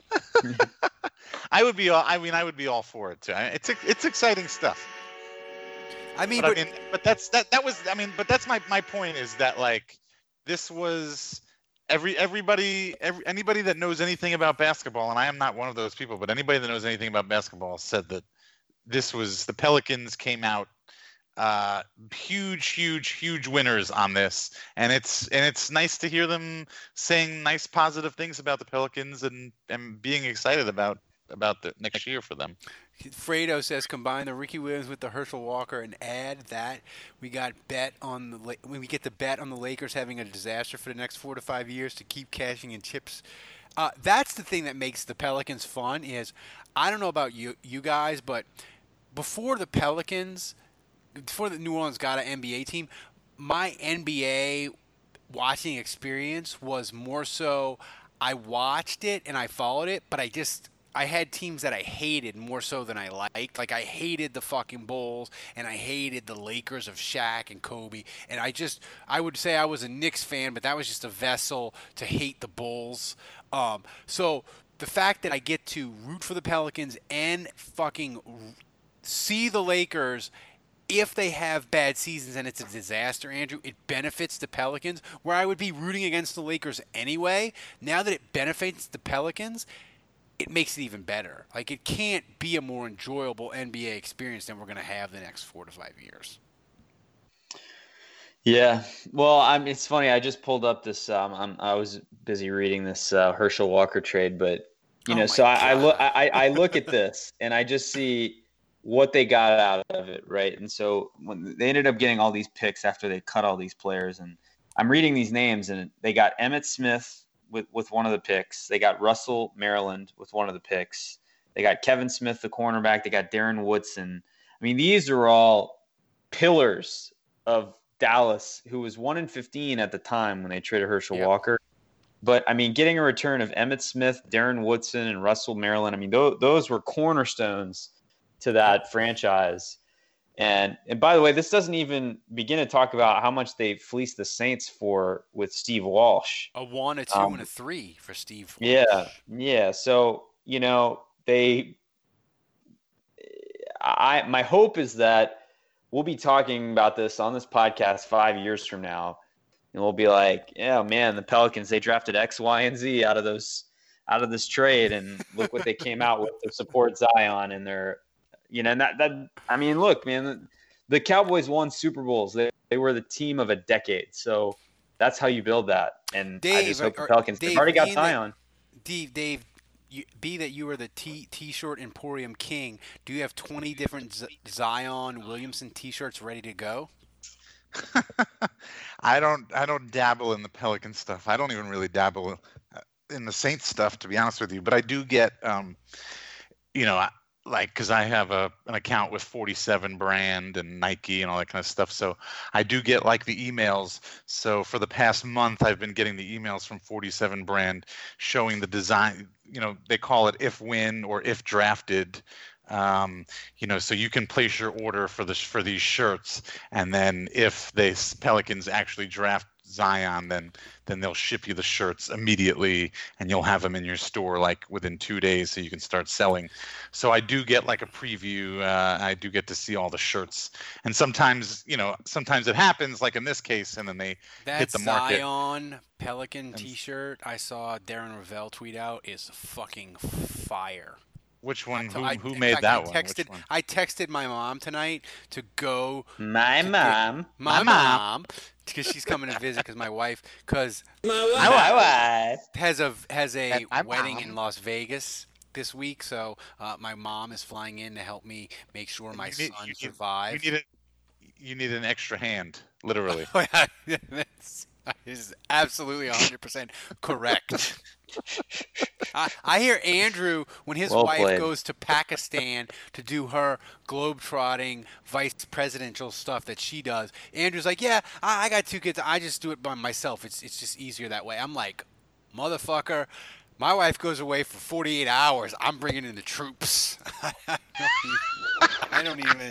I would be all. I mean, I would be all for it too. It's it's exciting stuff. I mean, but, but, I mean, but that's that. That was. I mean, but that's my my point is that like this was. Every everybody every, anybody that knows anything about basketball, and I am not one of those people, but anybody that knows anything about basketball said that this was the Pelicans came out uh, huge, huge, huge winners on this, and it's and it's nice to hear them saying nice, positive things about the Pelicans and and being excited about about the next year for them. Fredo says combine the Ricky Williams with the Herschel Walker and add that we got bet on the when we get the bet on the Lakers having a disaster for the next four to five years to keep cashing in chips. Uh, that's the thing that makes the Pelicans fun. Is I don't know about you you guys, but before the Pelicans, before the New Orleans got an N B A team, my N B A watching experience was more so I watched it and I followed it, but I just I had teams that I hated more so than I liked. Like, I hated the fucking Bulls, and I hated the Lakers of Shaq and Kobe. And I just, I would say I was a Knicks fan, but that was just a vessel to hate the Bulls. Um, so the fact that I get to root for the Pelicans and fucking see the Lakers, if they have bad seasons and it's a disaster, Andrew, it benefits the Pelicans, where I would be rooting against the Lakers anyway. Now that it benefits the Pelicans, it makes it even better. Like, it can't be a more enjoyable N B A experience than we're going to have the next four to five years. Yeah. Well, I'm, it's funny. I just pulled up this, um, I'm, I was busy reading this uh, Herschel Walker trade, but you know, oh so I, I look, I, I look at this and I just see what they got out of it. Right. And so when they ended up getting all these picks after they cut all these players, and I'm reading these names, and they got Emmitt Smith with, with one of the picks. They got Russell Maryland with one of the picks. They got Kevin Smith, the cornerback. They got Darren Woodson. I mean, these are all pillars of Dallas, who was one and fifteen at the time when they traded Herschel yeah. Walker. But, I mean, getting a return of Emmitt Smith, Darren Woodson, and Russell Maryland, I mean, those, those were cornerstones to that franchise. And and by the way, this doesn't even begin to talk about how much they fleeced the Saints for with Steve Walsh. A one, a two, um, and a three for Steve Walsh. Yeah, yeah. So, you know, they – I my hope is that we'll be talking about this on this podcast five years from now, and we'll be like, yeah, man, the Pelicans, they drafted X, Y, and Z out of those out of this trade, and look what they came out with to support Zion and their – You know, and that, that, I mean, look, man, the Cowboys won Super Bowls. They, they were the team of a decade. So that's how you build that. And Dave, I just hope are, the Pelicans, Dave, they've already got being Zion. Dave, Dave, you, be that you are the t t-shirt Emporium king. Do you have twenty different Z- Zion Williamson t-shirts ready to go? I don't. I don't dabble in the Pelican stuff. I don't even really dabble in the Saints stuff, to be honest with you. But I do get, um, you know, like because I have a an account with forty-seven brand and Nike and all that kind of stuff. So I do get like the emails. So for the past month, I've been getting the emails from forty-seven brand showing the design. You know, they call it if win or if drafted. Um, you know, so you can place your order for the for these shirts, and then if they Pelicans actually draft Zion, then then they'll ship you the shirts immediately, and you'll have them in your store like within two days, so you can start selling. So I do get like a preview. Uh, I do get to see all the shirts, and sometimes you know, sometimes it happens like in this case, and then they that hit the market. Zion Pelican T-shirt I saw Darren Ravel tweet out is fucking fire. Which one? Who, I, who made fact, that I one? texted, Which one? I texted my mom tonight to go. My to mom. Get, my, My mom. Because she's coming to visit. Because my wife. Because My wife. has a has a And my wedding mom. in Las Vegas this week. So uh, my mom is flying in to help me make sure my You need- son you need- survives. You need a, you need an extra hand, literally. That's is absolutely one hundred percent correct. I, I hear Andrew, when his Well wife played. goes to Pakistan to do her globe-trotting vice presidential stuff that she does, Andrew's like, yeah, I, I got two kids. I just do it by myself. It's, it's just easier that way. I'm like, motherfucker, my wife goes away for forty-eight hours. I'm bringing in the troops. I don't even...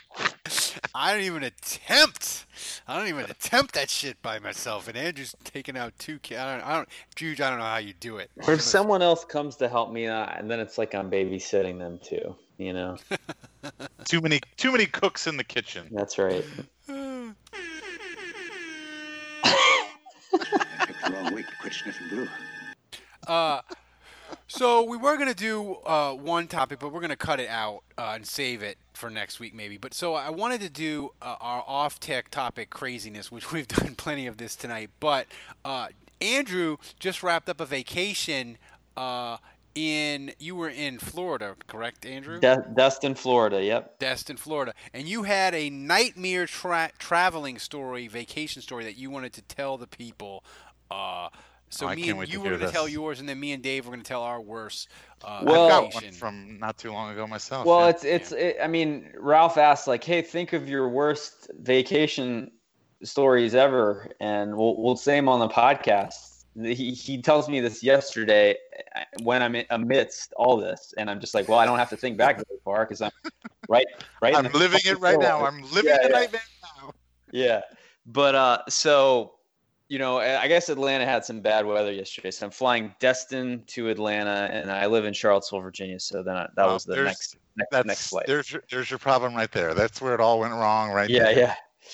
I don't even attempt. I don't even attempt that shit by myself. And Andrew's taking out two kids. I don't. I don't. Juge, I don't know how you do it. Or if someone else comes to help me, uh, and then it's like I'm babysitting them too. You know. Too many too many cooks in the kitchen. That's right. Picked the wrong week to quit sniffing glue. Uh, so we were gonna do uh, one topic, but we're gonna cut it out uh, and save it for next week maybe. But so I wanted to do uh, our off-tech topic craziness, which we've done plenty of this tonight. But uh, Andrew just wrapped up a vacation. Uh, in you were in Florida, correct, Andrew? De- Destin, Florida. Yep. Destin, Florida, and you had a nightmare tra- traveling story, vacation story that you wanted to tell the people. Uh, so Oh, I me can't and wait you to were hear going to tell this. yours, and then me and Dave were going to tell our worst uh, Well- I've got one vacation. from not too long ago myself. Well, yeah. it's it's. It, I mean, Ralph asked like, "Hey, think of your worst vacation stories ever," and we'll we'll say them on the podcast. He he tells me this yesterday when I'm amidst all this, and I'm just like, well, I don't have to think back very far because I'm right right. in I'm the living it right now. I'm living Yeah, the yeah. nightmare now. Yeah, but uh, so you know, I guess Atlanta had some bad weather yesterday, so I'm flying Destin to Atlanta, and I live in Charlottesville, Virginia. So then I, that Well, was the there's- next next, That's next flight. there's your, there's your problem right there. That's where it all went wrong, right Yeah, there. yeah.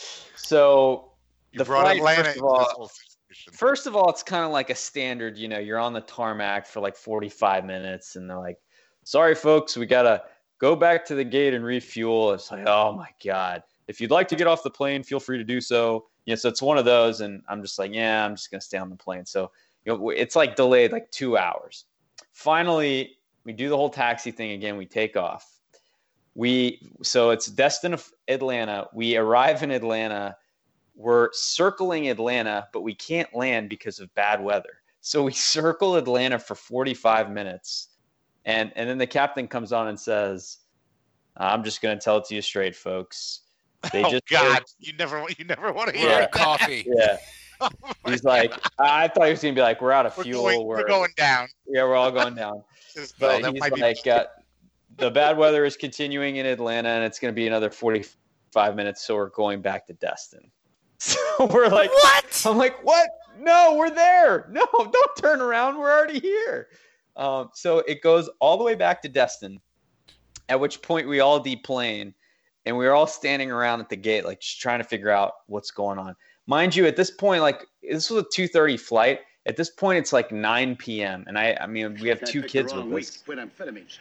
So You the brought flight, Atlanta first of into all, this whole situation. First of all, it's kind of like a standard, you know, you're on the tarmac for like forty-five minutes and they're like, sorry, folks, we got to go back to the gate and refuel. It's like, oh my God. If you'd like to get off the plane, feel free to do so. Yeah, so it's one of those. And I'm just like, yeah, I'm just going to stay on the plane. So, you know, it's like delayed like two hours. Finally, we do the whole taxi thing again. We take off. We So it's Destin, Atlanta. We arrive in Atlanta. We're circling Atlanta, but we can't land because of bad weather. So we circle Atlanta for forty-five minutes. And, and then the captain comes on and says, I'm just going to tell it to you straight, folks. They oh just God, you never you never want to hear We're Yeah. at coffee. Yeah. Oh my He's like, I thought he was going to be like, we're out of We're fuel. going, we're we're, going down. yeah, we're all going down. Just- But oh, that he's might be- like, uh, the bad weather is continuing in Atlanta, and it's going to be another forty-five minutes, so we're going back to Destin. So we're like, What? I'm like, what? No, we're there. No, don't turn around. We're already here. Um, so it goes all the way back to Destin, at which point we all deplane, and we were all standing around at the gate, like just trying to figure out what's going on. Mind you, at this point, like this was a two thirty flight. At this point, it's like nine p.m. And I, I mean, we have I two picked kids the wrong with week us. to quit amphetamines.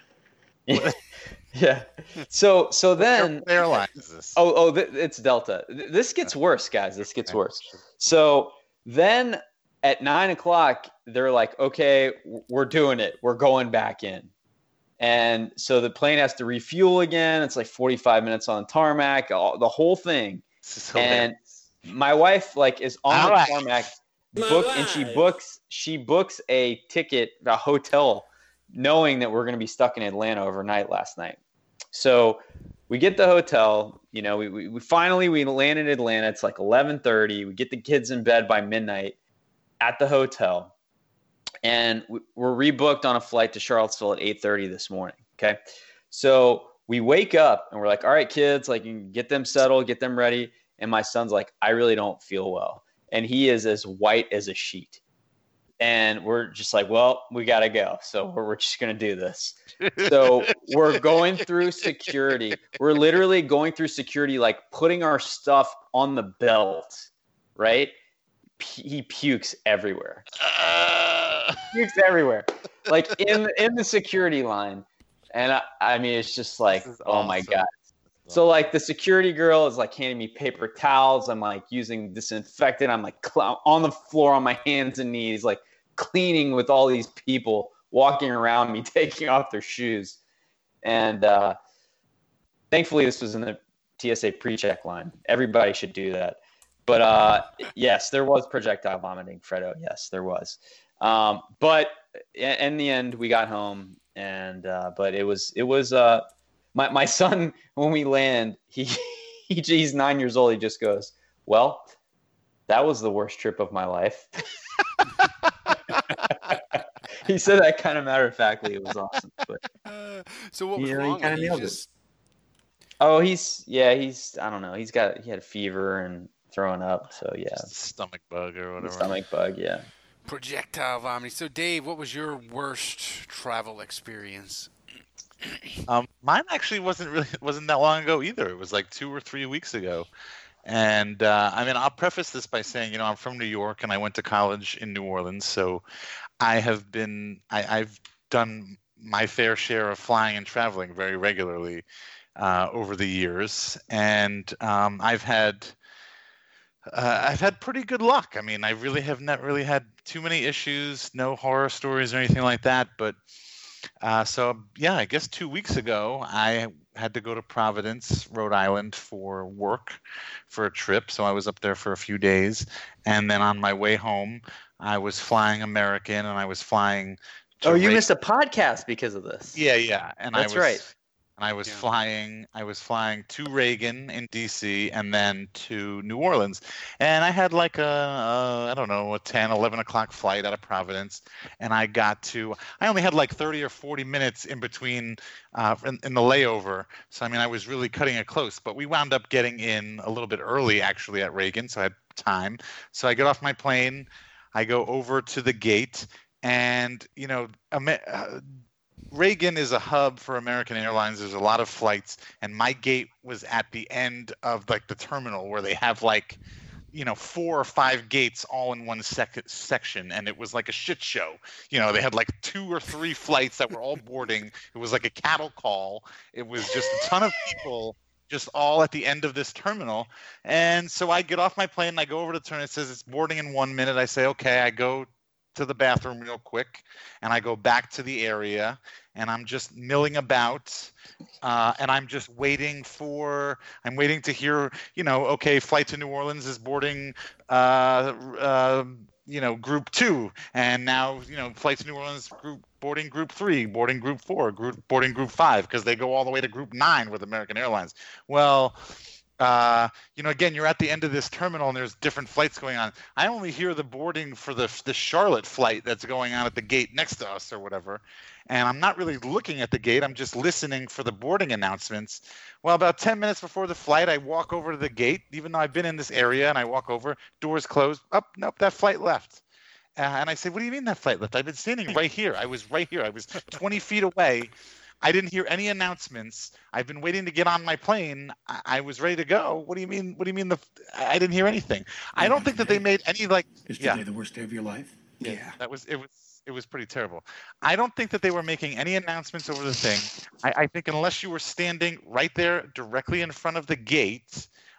Yeah. So so then What airline is this? oh oh th- it's Delta. Th- This gets worse, guys. This gets worse. So then at nine o'clock, they're like, okay, we're doing it. We're going back in. And so the plane has to refuel again. It's like forty-five minutes on tarmac, all, the whole thing. And my wife like is on all the right. tarmac, book, and she books she books a ticket, a hotel, knowing that we're going to be stuck in Atlanta overnight last night. So we get the hotel. You know, we, we, we finally we land in Atlanta. It's like eleven thirty. We get the kids in bed by midnight at the hotel, and we, we're rebooked on a flight to Charlottesville at eight thirty this morning. Okay, so we wake up and we're like, all right, kids, like you can get them settled, get them ready. And my son's like, I really don't feel well. And he is as white as a sheet. And we're just like, well, we got to go. So we're, we're just going to do this. So we're going through security. We're literally going through security, like putting our stuff on the belt, right? P- he pukes everywhere. Uh, Pukes everywhere. Like in, in the security line. And I, I mean, it's just like, This is oh my awesome. God. So like the security girl is like handing me paper towels. I'm like using disinfectant. I'm like cl- on the floor on my hands and knees, like cleaning with all these people walking around me, taking off their shoes. And uh, thankfully this was in the T S A pre-check line. Everybody should do that. But uh, yes, there was projectile vomiting, Fredo. Yes, there was. Um, but in the end, we got home, and uh, but it was it was. Uh, My my son, when we land, he, he he's nine years old. He just goes, well, that was the worst trip of my life. He said that kind of matter of factly. It was awesome. But, Uh, so what was You know, he wrong? kinda with you? nailed it. Just oh, he's yeah, he's I don't know. He's got he had a fever and throwing up. So yeah, just a stomach bug or the whatever. stomach bug. Yeah. projectile vomiting. So Dave, what was your worst travel experience? Um, mine actually wasn't really wasn't that long ago either. It was like two or three weeks ago. And uh, I mean, I'll preface this by saying, you know, I'm from New York and I went to college in New Orleans, so I have been I, I've done my fair share of flying and traveling very regularly uh, over the years, and um, I've had. Uh, I've had pretty good luck. I mean, I really have not really had too many issues, no horror stories or anything like that. But uh, so, yeah, I guess two weeks ago, I had to go to Providence, Rhode Island for work for a trip. So I was up there for a few days. And then on my way home, I was flying American and I was flying. To Oh, you Ra- missed a podcast because of this. Yeah, yeah. And That's I was, right. And I was Yeah. flying. I was flying to Reagan in D C and then to New Orleans, and I had like a, a I don't know a ten, eleven o'clock flight out of Providence, and I got to. I only had like thirty or forty minutes in between uh, in, in the layover, so I mean I was really cutting it close. But we wound up getting in a little bit early actually at Reagan, so I had time. So I get off my plane, I go over to the gate, and you know. Amer- uh, Reagan is a hub for American Airlines. There's a lot of flights, and my gate was at the end of like the terminal where they have like, you know, four or five gates all in one sec- section, and it was like a shit show. You know, they had like two or three flights that were all boarding. It was like a cattle call. It was just a ton of people. Just all at the end of this terminal. And so I get off my plane and I go over to the terminal. It says it's boarding in one minute. I say, okay, I go to the bathroom real quick and I go back to the area and I'm just milling about uh, and I'm just waiting for, I'm waiting to hear, you know, okay, flight to New Orleans is boarding, uh, uh, you know, group two. And now, you know, flight to New Orleans group boarding group three, boarding group four, group boarding group five, because they go all the way to group nine with American Airlines. Well, uh, you know, again, you're at the end of this terminal and there's different flights going on. I only hear the boarding for the the Charlotte flight that's going on at the gate next to us or whatever. And I'm not really looking at the gate. I'm just listening for the boarding announcements. Well, about ten minutes before the flight, I walk over to the gate, even though I've been in this area, and I walk over, doors closed. Up, oh, nope, that flight left. Uh, and I say, what do you mean that flight left? I've been standing right here. I was right here. I was twenty feet away. I didn't hear any announcements. I've been waiting to get on my plane. I, I was ready to go. What do you mean? What do you mean? The I didn't hear anything. I don't think that they made any like. Is Yeah, today the worst day of your life? Yeah. that was it. Was it was pretty terrible. I don't think that they were making any announcements over the thing. I, I think unless you were standing right there directly in front of the gate,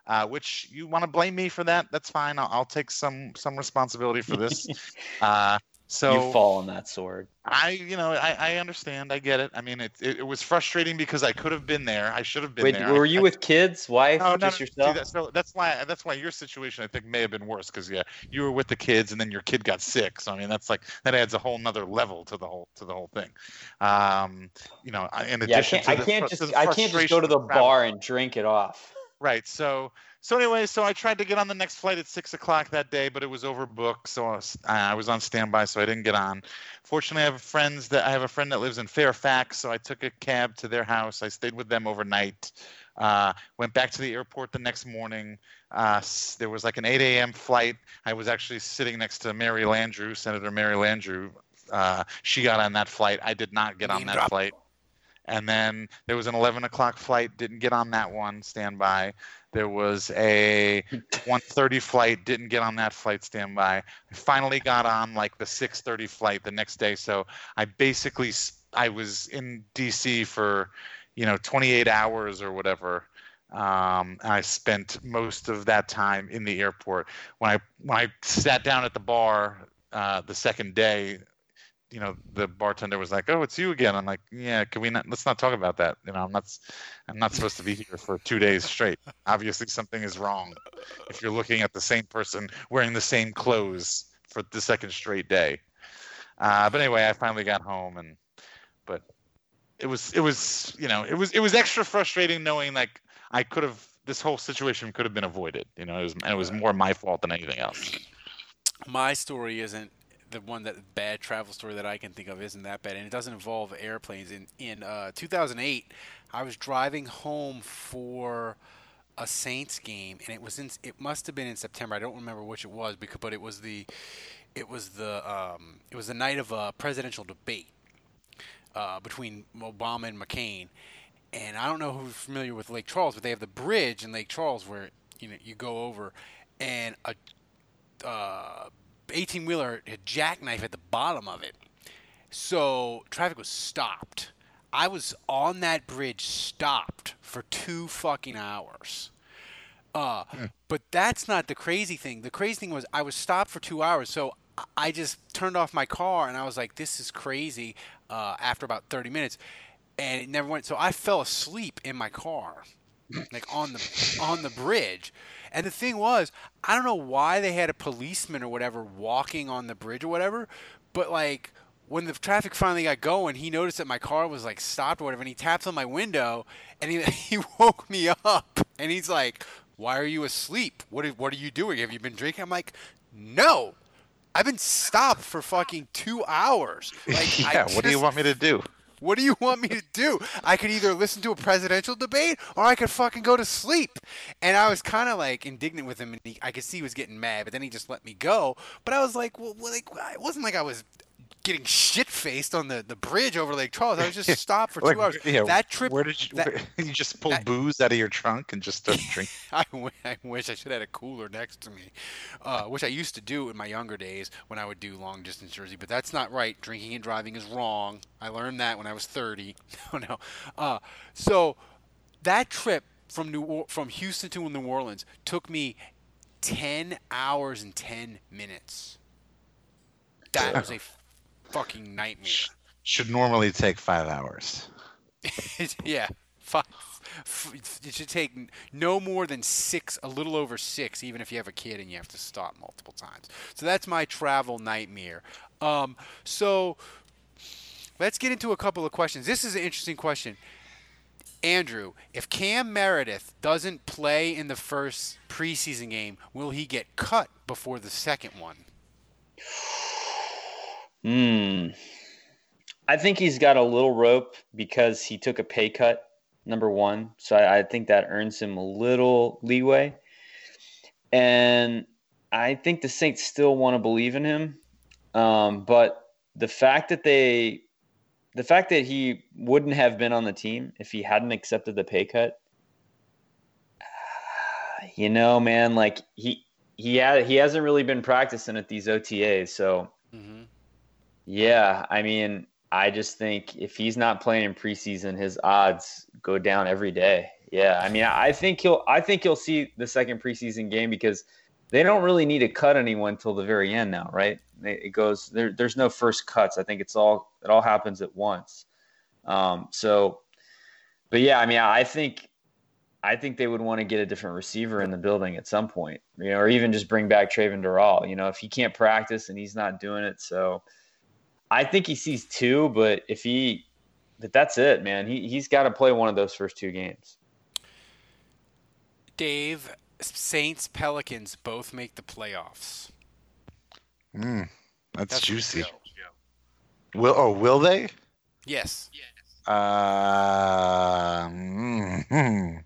uh, which you want to blame me for that. That's fine. I'll, I'll take some some responsibility for this. uh, so You fall on that sword. I, you know, I, I understand. I get it. I mean, it, it, it was frustrating because I could have been there. I should have been Wait, there. were I, you I, with kids, wife, no, no, just no, see, yourself? that's, so that's why that's why your situation I think may have been worse because yeah, you were with the kids and then your kid got sick. So I mean, that's like that adds a whole nother level to the whole to the whole thing. Um, you know, in addition Yeah, I can't. to I the, can't fr- just. to the I can't just go to the frustration of travel. bar and drink it off. Right. So so anyway, so I tried to get on the next flight at six o'clock that day, but it was overbooked. So I was, I was on standby, so I didn't get on. Fortunately, I have friends that I have a friend that lives in Fairfax, so I took a cab to their house. I stayed with them overnight. Uh, went back to the airport the next morning. Uh, s- there was like an eight a.m. flight. I was actually sitting next to Mary Landrieu, Senator Mary Landrieu. Uh, she got on that flight. I did not get on Name that drop. flight. And then there was an eleven o'clock flight. Didn't get on that one. Standby. There was a one thirty flight. Didn't get on that flight. Standby. I finally got on like the six thirty flight the next day. So I basically s- I was in D C for, you know, twenty-eight hours or whatever. Um, and I spent most of that time in the airport. When I when I sat down at the bar uh, the second day, you know, the bartender was like, "Oh, it's you again." I'm like, "Yeah, can we not? Let's not talk about that. You know, I'm not, I'm not supposed to be here for two days straight. Obviously, something is wrong. If you're looking at the same person wearing the same clothes for the second straight day." Uh, but anyway, I finally got home, and but it was, it was, you know, it was, it was extra frustrating knowing like I could have, this whole situation could have been avoided. You know, it was, it was more my fault than anything else. My story isn't the one that bad travel story that I can think of isn't that bad, and it doesn't involve airplanes. In in uh, two thousand eight, I was driving home for a Saints game, and it was in it must have been in September. I don't remember which it was, because but it was the it was the um, it was the night of a presidential debate uh, between Obama and McCain. And I don't know who's familiar with Lake Charles, but they have the bridge in Lake Charles where you know you go over, and a uh, eighteen-wheeler had jackknife at the bottom of it. So traffic was stopped. I was on that bridge stopped for two fucking hours. Uh, mm. But that's not the crazy thing. The crazy thing was I was stopped for two hours. So I just turned off my car and I was like, this is crazy uh, after about thirty minutes. And it never went. So I fell asleep in my car, like on the on the bridge. And the thing was, I don't know why they had a policeman or whatever walking on the bridge or whatever, but like when the traffic finally got going, he noticed that my car was like stopped or whatever, and he taps on my window, and he he woke me up, and he's like, "Why are you asleep? What are, what are you doing? Have you been drinking?" I'm like, "No, I've been stopped for fucking two hours." Like, yeah, I what just, do you want me to do? What do you want me to do? I could either listen to a presidential debate or I could fucking go to sleep. And I was kind of like indignant with him, and he, I could see he was getting mad, but then he just let me go. But I was like, well, like it wasn't like I was getting shit-faced on the, the bridge over Lake Charles. I was just stopped for two Like, hours. yeah, that trip. Where did you? That, where, you just pulled that, booze out of your trunk and just started drinking? I, w- I wish I should have had a cooler next to me, uh, which I used to do in my younger days when I would do long-distance Jersey. But that's not right. Drinking and driving is wrong. I learned that when I was thirty. no, no. Uh, so that trip from New or- from Houston to New Orleans took me ten hours and ten minutes. That was a fucking nightmare. Should normally take five hours. yeah, five. It should take no more than six, a little over six, even if you have a kid and you have to stop multiple times. So that's my travel nightmare. Um, so let's get into a couple of questions. This is an interesting question. Andrew, if Cam Meredith doesn't play in the first preseason game, will he get cut before the second one? Hmm. I think he's got a little rope because he took a pay cut, number one. So I, I think that earns him a little leeway. And I think the Saints still want to believe in him. Um, but the fact that they – the fact that he wouldn't have been on the team if he hadn't accepted the pay cut, uh, you know, man, like he he had, he hasn't really been practicing at these O T As. So, mm-hmm. yeah, I mean – I just think if he's not playing in preseason, his odds go down every day. Yeah, I mean, I think he'll. I think he'll see the second preseason game because they don't really need to cut anyone till the very end now, right? It goes there. There's no first cuts. I think it's all. It all happens at once. Um, so, but yeah, I mean, I think, I think they would want to get a different receiver in the building at some point, you know, or even just bring back Trayvon Durrell. You know, if he can't practice and he's not doing it, so I think he sees two. But if he, but that's it, man. He he's got to play one of those first two games. Dave, Saints, Pelicans both make the playoffs. Mm, that's, That's juicy. real. Will oh will they? Yes. Uh, mm-hmm.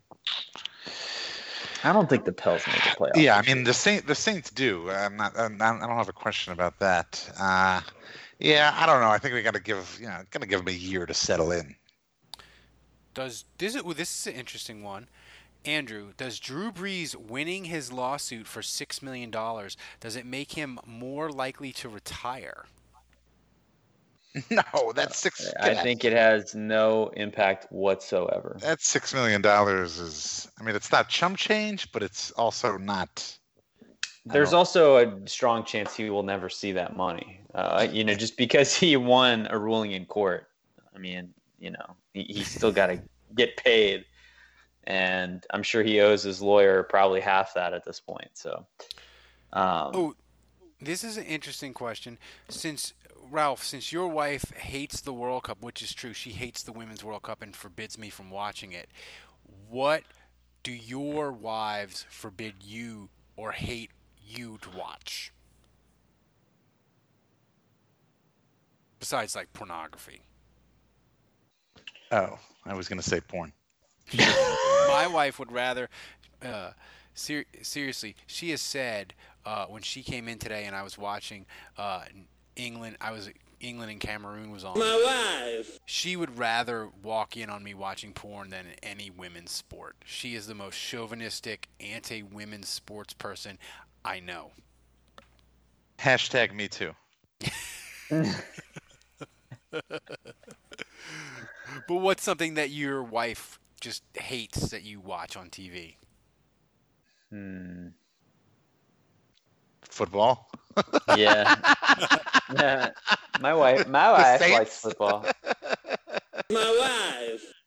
I don't think the Pels make the playoffs. Yeah, I mean the Saint the Saints do. I'm not. I'm not I don't have a question about that. Uh, yeah, I don't know. I think we got to give you know got to give them a year to settle in. Does this is, ooh, this is an interesting one. Andrew, does Drew Brees winning his lawsuit for six million dollars, does it make him more likely to retire? No, that's six. I think it has no impact whatsoever. That six million dollars is. I mean, it's not chump change, but it's also not. There's also a strong chance he will never see that money. Uh, you know, just because he won a ruling in court. I mean, you know, he, he's still got to get paid, and I'm sure he owes his lawyer probably half that at this point. So, um, oh, this is an interesting question. Since Ralph, since your wife hates the World Cup, which is true, she hates the Women's World Cup and forbids me from watching it. What do your wives forbid you or hate you to watch? Besides, like, pornography. Oh, I was going to say porn. My wife would rather, uh, ser- seriously, she has said uh, when she came in today and I was watching uh, England, I was England and Cameroon was on. My wife. She would rather walk in on me watching porn than any women's sport. She is the most chauvinistic, anti-women's sports person I know. Hashtag me too. But what's something that your wife just hates that you watch on T V? hmm. Football. Yeah. Yeah. My wife, my wife likes football. My wife.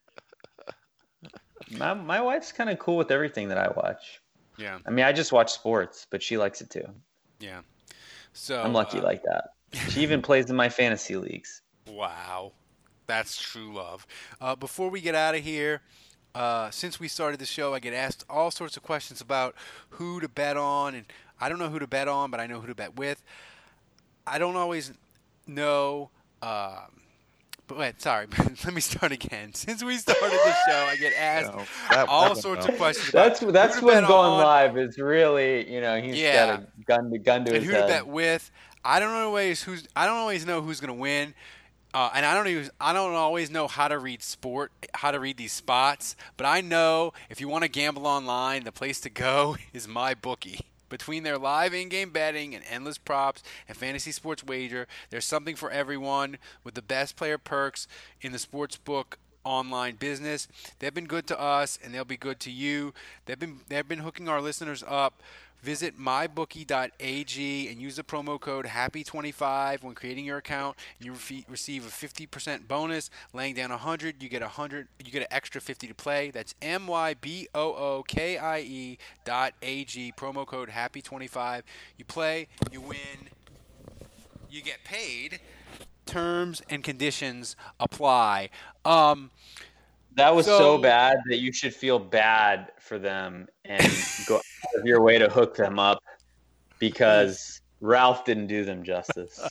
My my wife's kind of cool with everything that I watch. Yeah. I mean, I just watch sports, but she likes it too. Yeah. So I'm lucky uh, like that. She even plays in my fantasy leagues. Wow. That's true love. Uh, before we get out of here, uh, since we started the show, I get asked all sorts of questions about who to bet on, and I don't know who to bet on, but I know who to bet with. I don't always know. Uh, but wait, sorry, let me start again. Since we started the show, I get asked No, that- all that sorts one, of questions. That's about that's who to when bet going on live is really, you know, he's Yeah. got a gun to gun to and his who to head. bet with. I don't always who's. I don't always know who's going to win. Uh, and I don't even I don't always know how to read sport, how to read these spots, but I know if you want to gamble online, the place to go is MyBookie. Between their live in-game betting and endless props and fantasy sports wager, there's something for everyone with the best player perks in the sportsbook online business. They've been good to us, and they'll be good to you. They've been they've been hooking our listeners up. Visit my bookie dot a g and use the promo code happy twenty-five when creating your account, and you re- receive a fifty percent bonus. Laying down one hundred, you get one hundred, you get an extra fifty to play. That's M Y B O O K I E dot A G, promo code happy twenty-five. You play, you win, you get paid. Terms and conditions apply. Um, That was so, So- bad that you should feel bad for them and go out of your way to hook them up because Ralph didn't do them justice.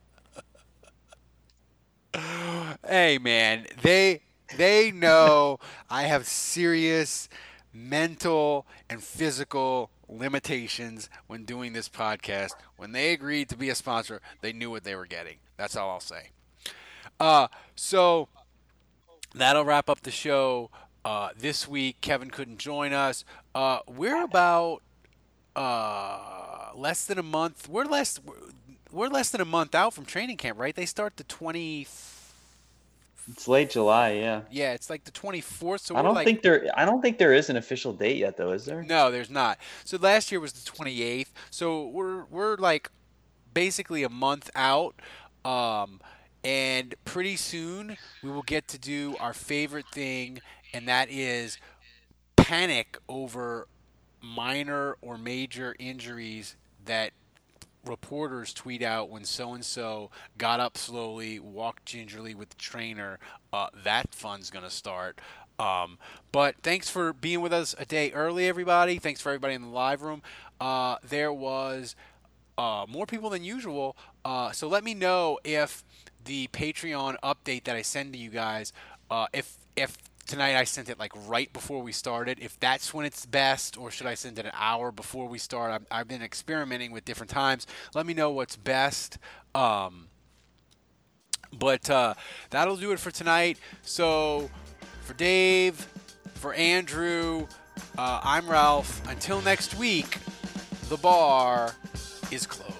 Hey man, they they know I have serious mental and physical limitations when doing this podcast. When they agreed to be a sponsor, they knew what they were getting. That's all I'll say. Uh, so that'll wrap up the show uh, this week. Kevin couldn't join us. Uh, we're about uh, less than a month. We're less. We're less than a month out from training camp, right? They start the twenty-fifth. It's late July, yeah. Yeah, it's like the twenty-fourth. So I we're don't like, think there. I don't think there is an official date yet, though. Is there? no, there's not. So last year was the twenty-eighth. So we're we're like basically a month out. Um, and pretty soon we will get to do our favorite thing, and that is panic over minor or major injuries that reporters tweet out when so and so got up slowly, walked gingerly with the trainer. Uh, that fun's gonna start. Um, but thanks for being with us a day early, everybody. Thanks for everybody in the live room. Uh, there was uh, more people than usual. Uh, so let me know if the Patreon update that I send to you guys, uh, if if tonight I sent it like right before we started, if that's when it's best, or should I send it an hour before we start? I've, I've been experimenting with different times. Let me know what's best. Um, but uh, that'll do it for tonight. So for Dave, for Andrew, uh, I'm Ralph. Until next week, the bar is closed.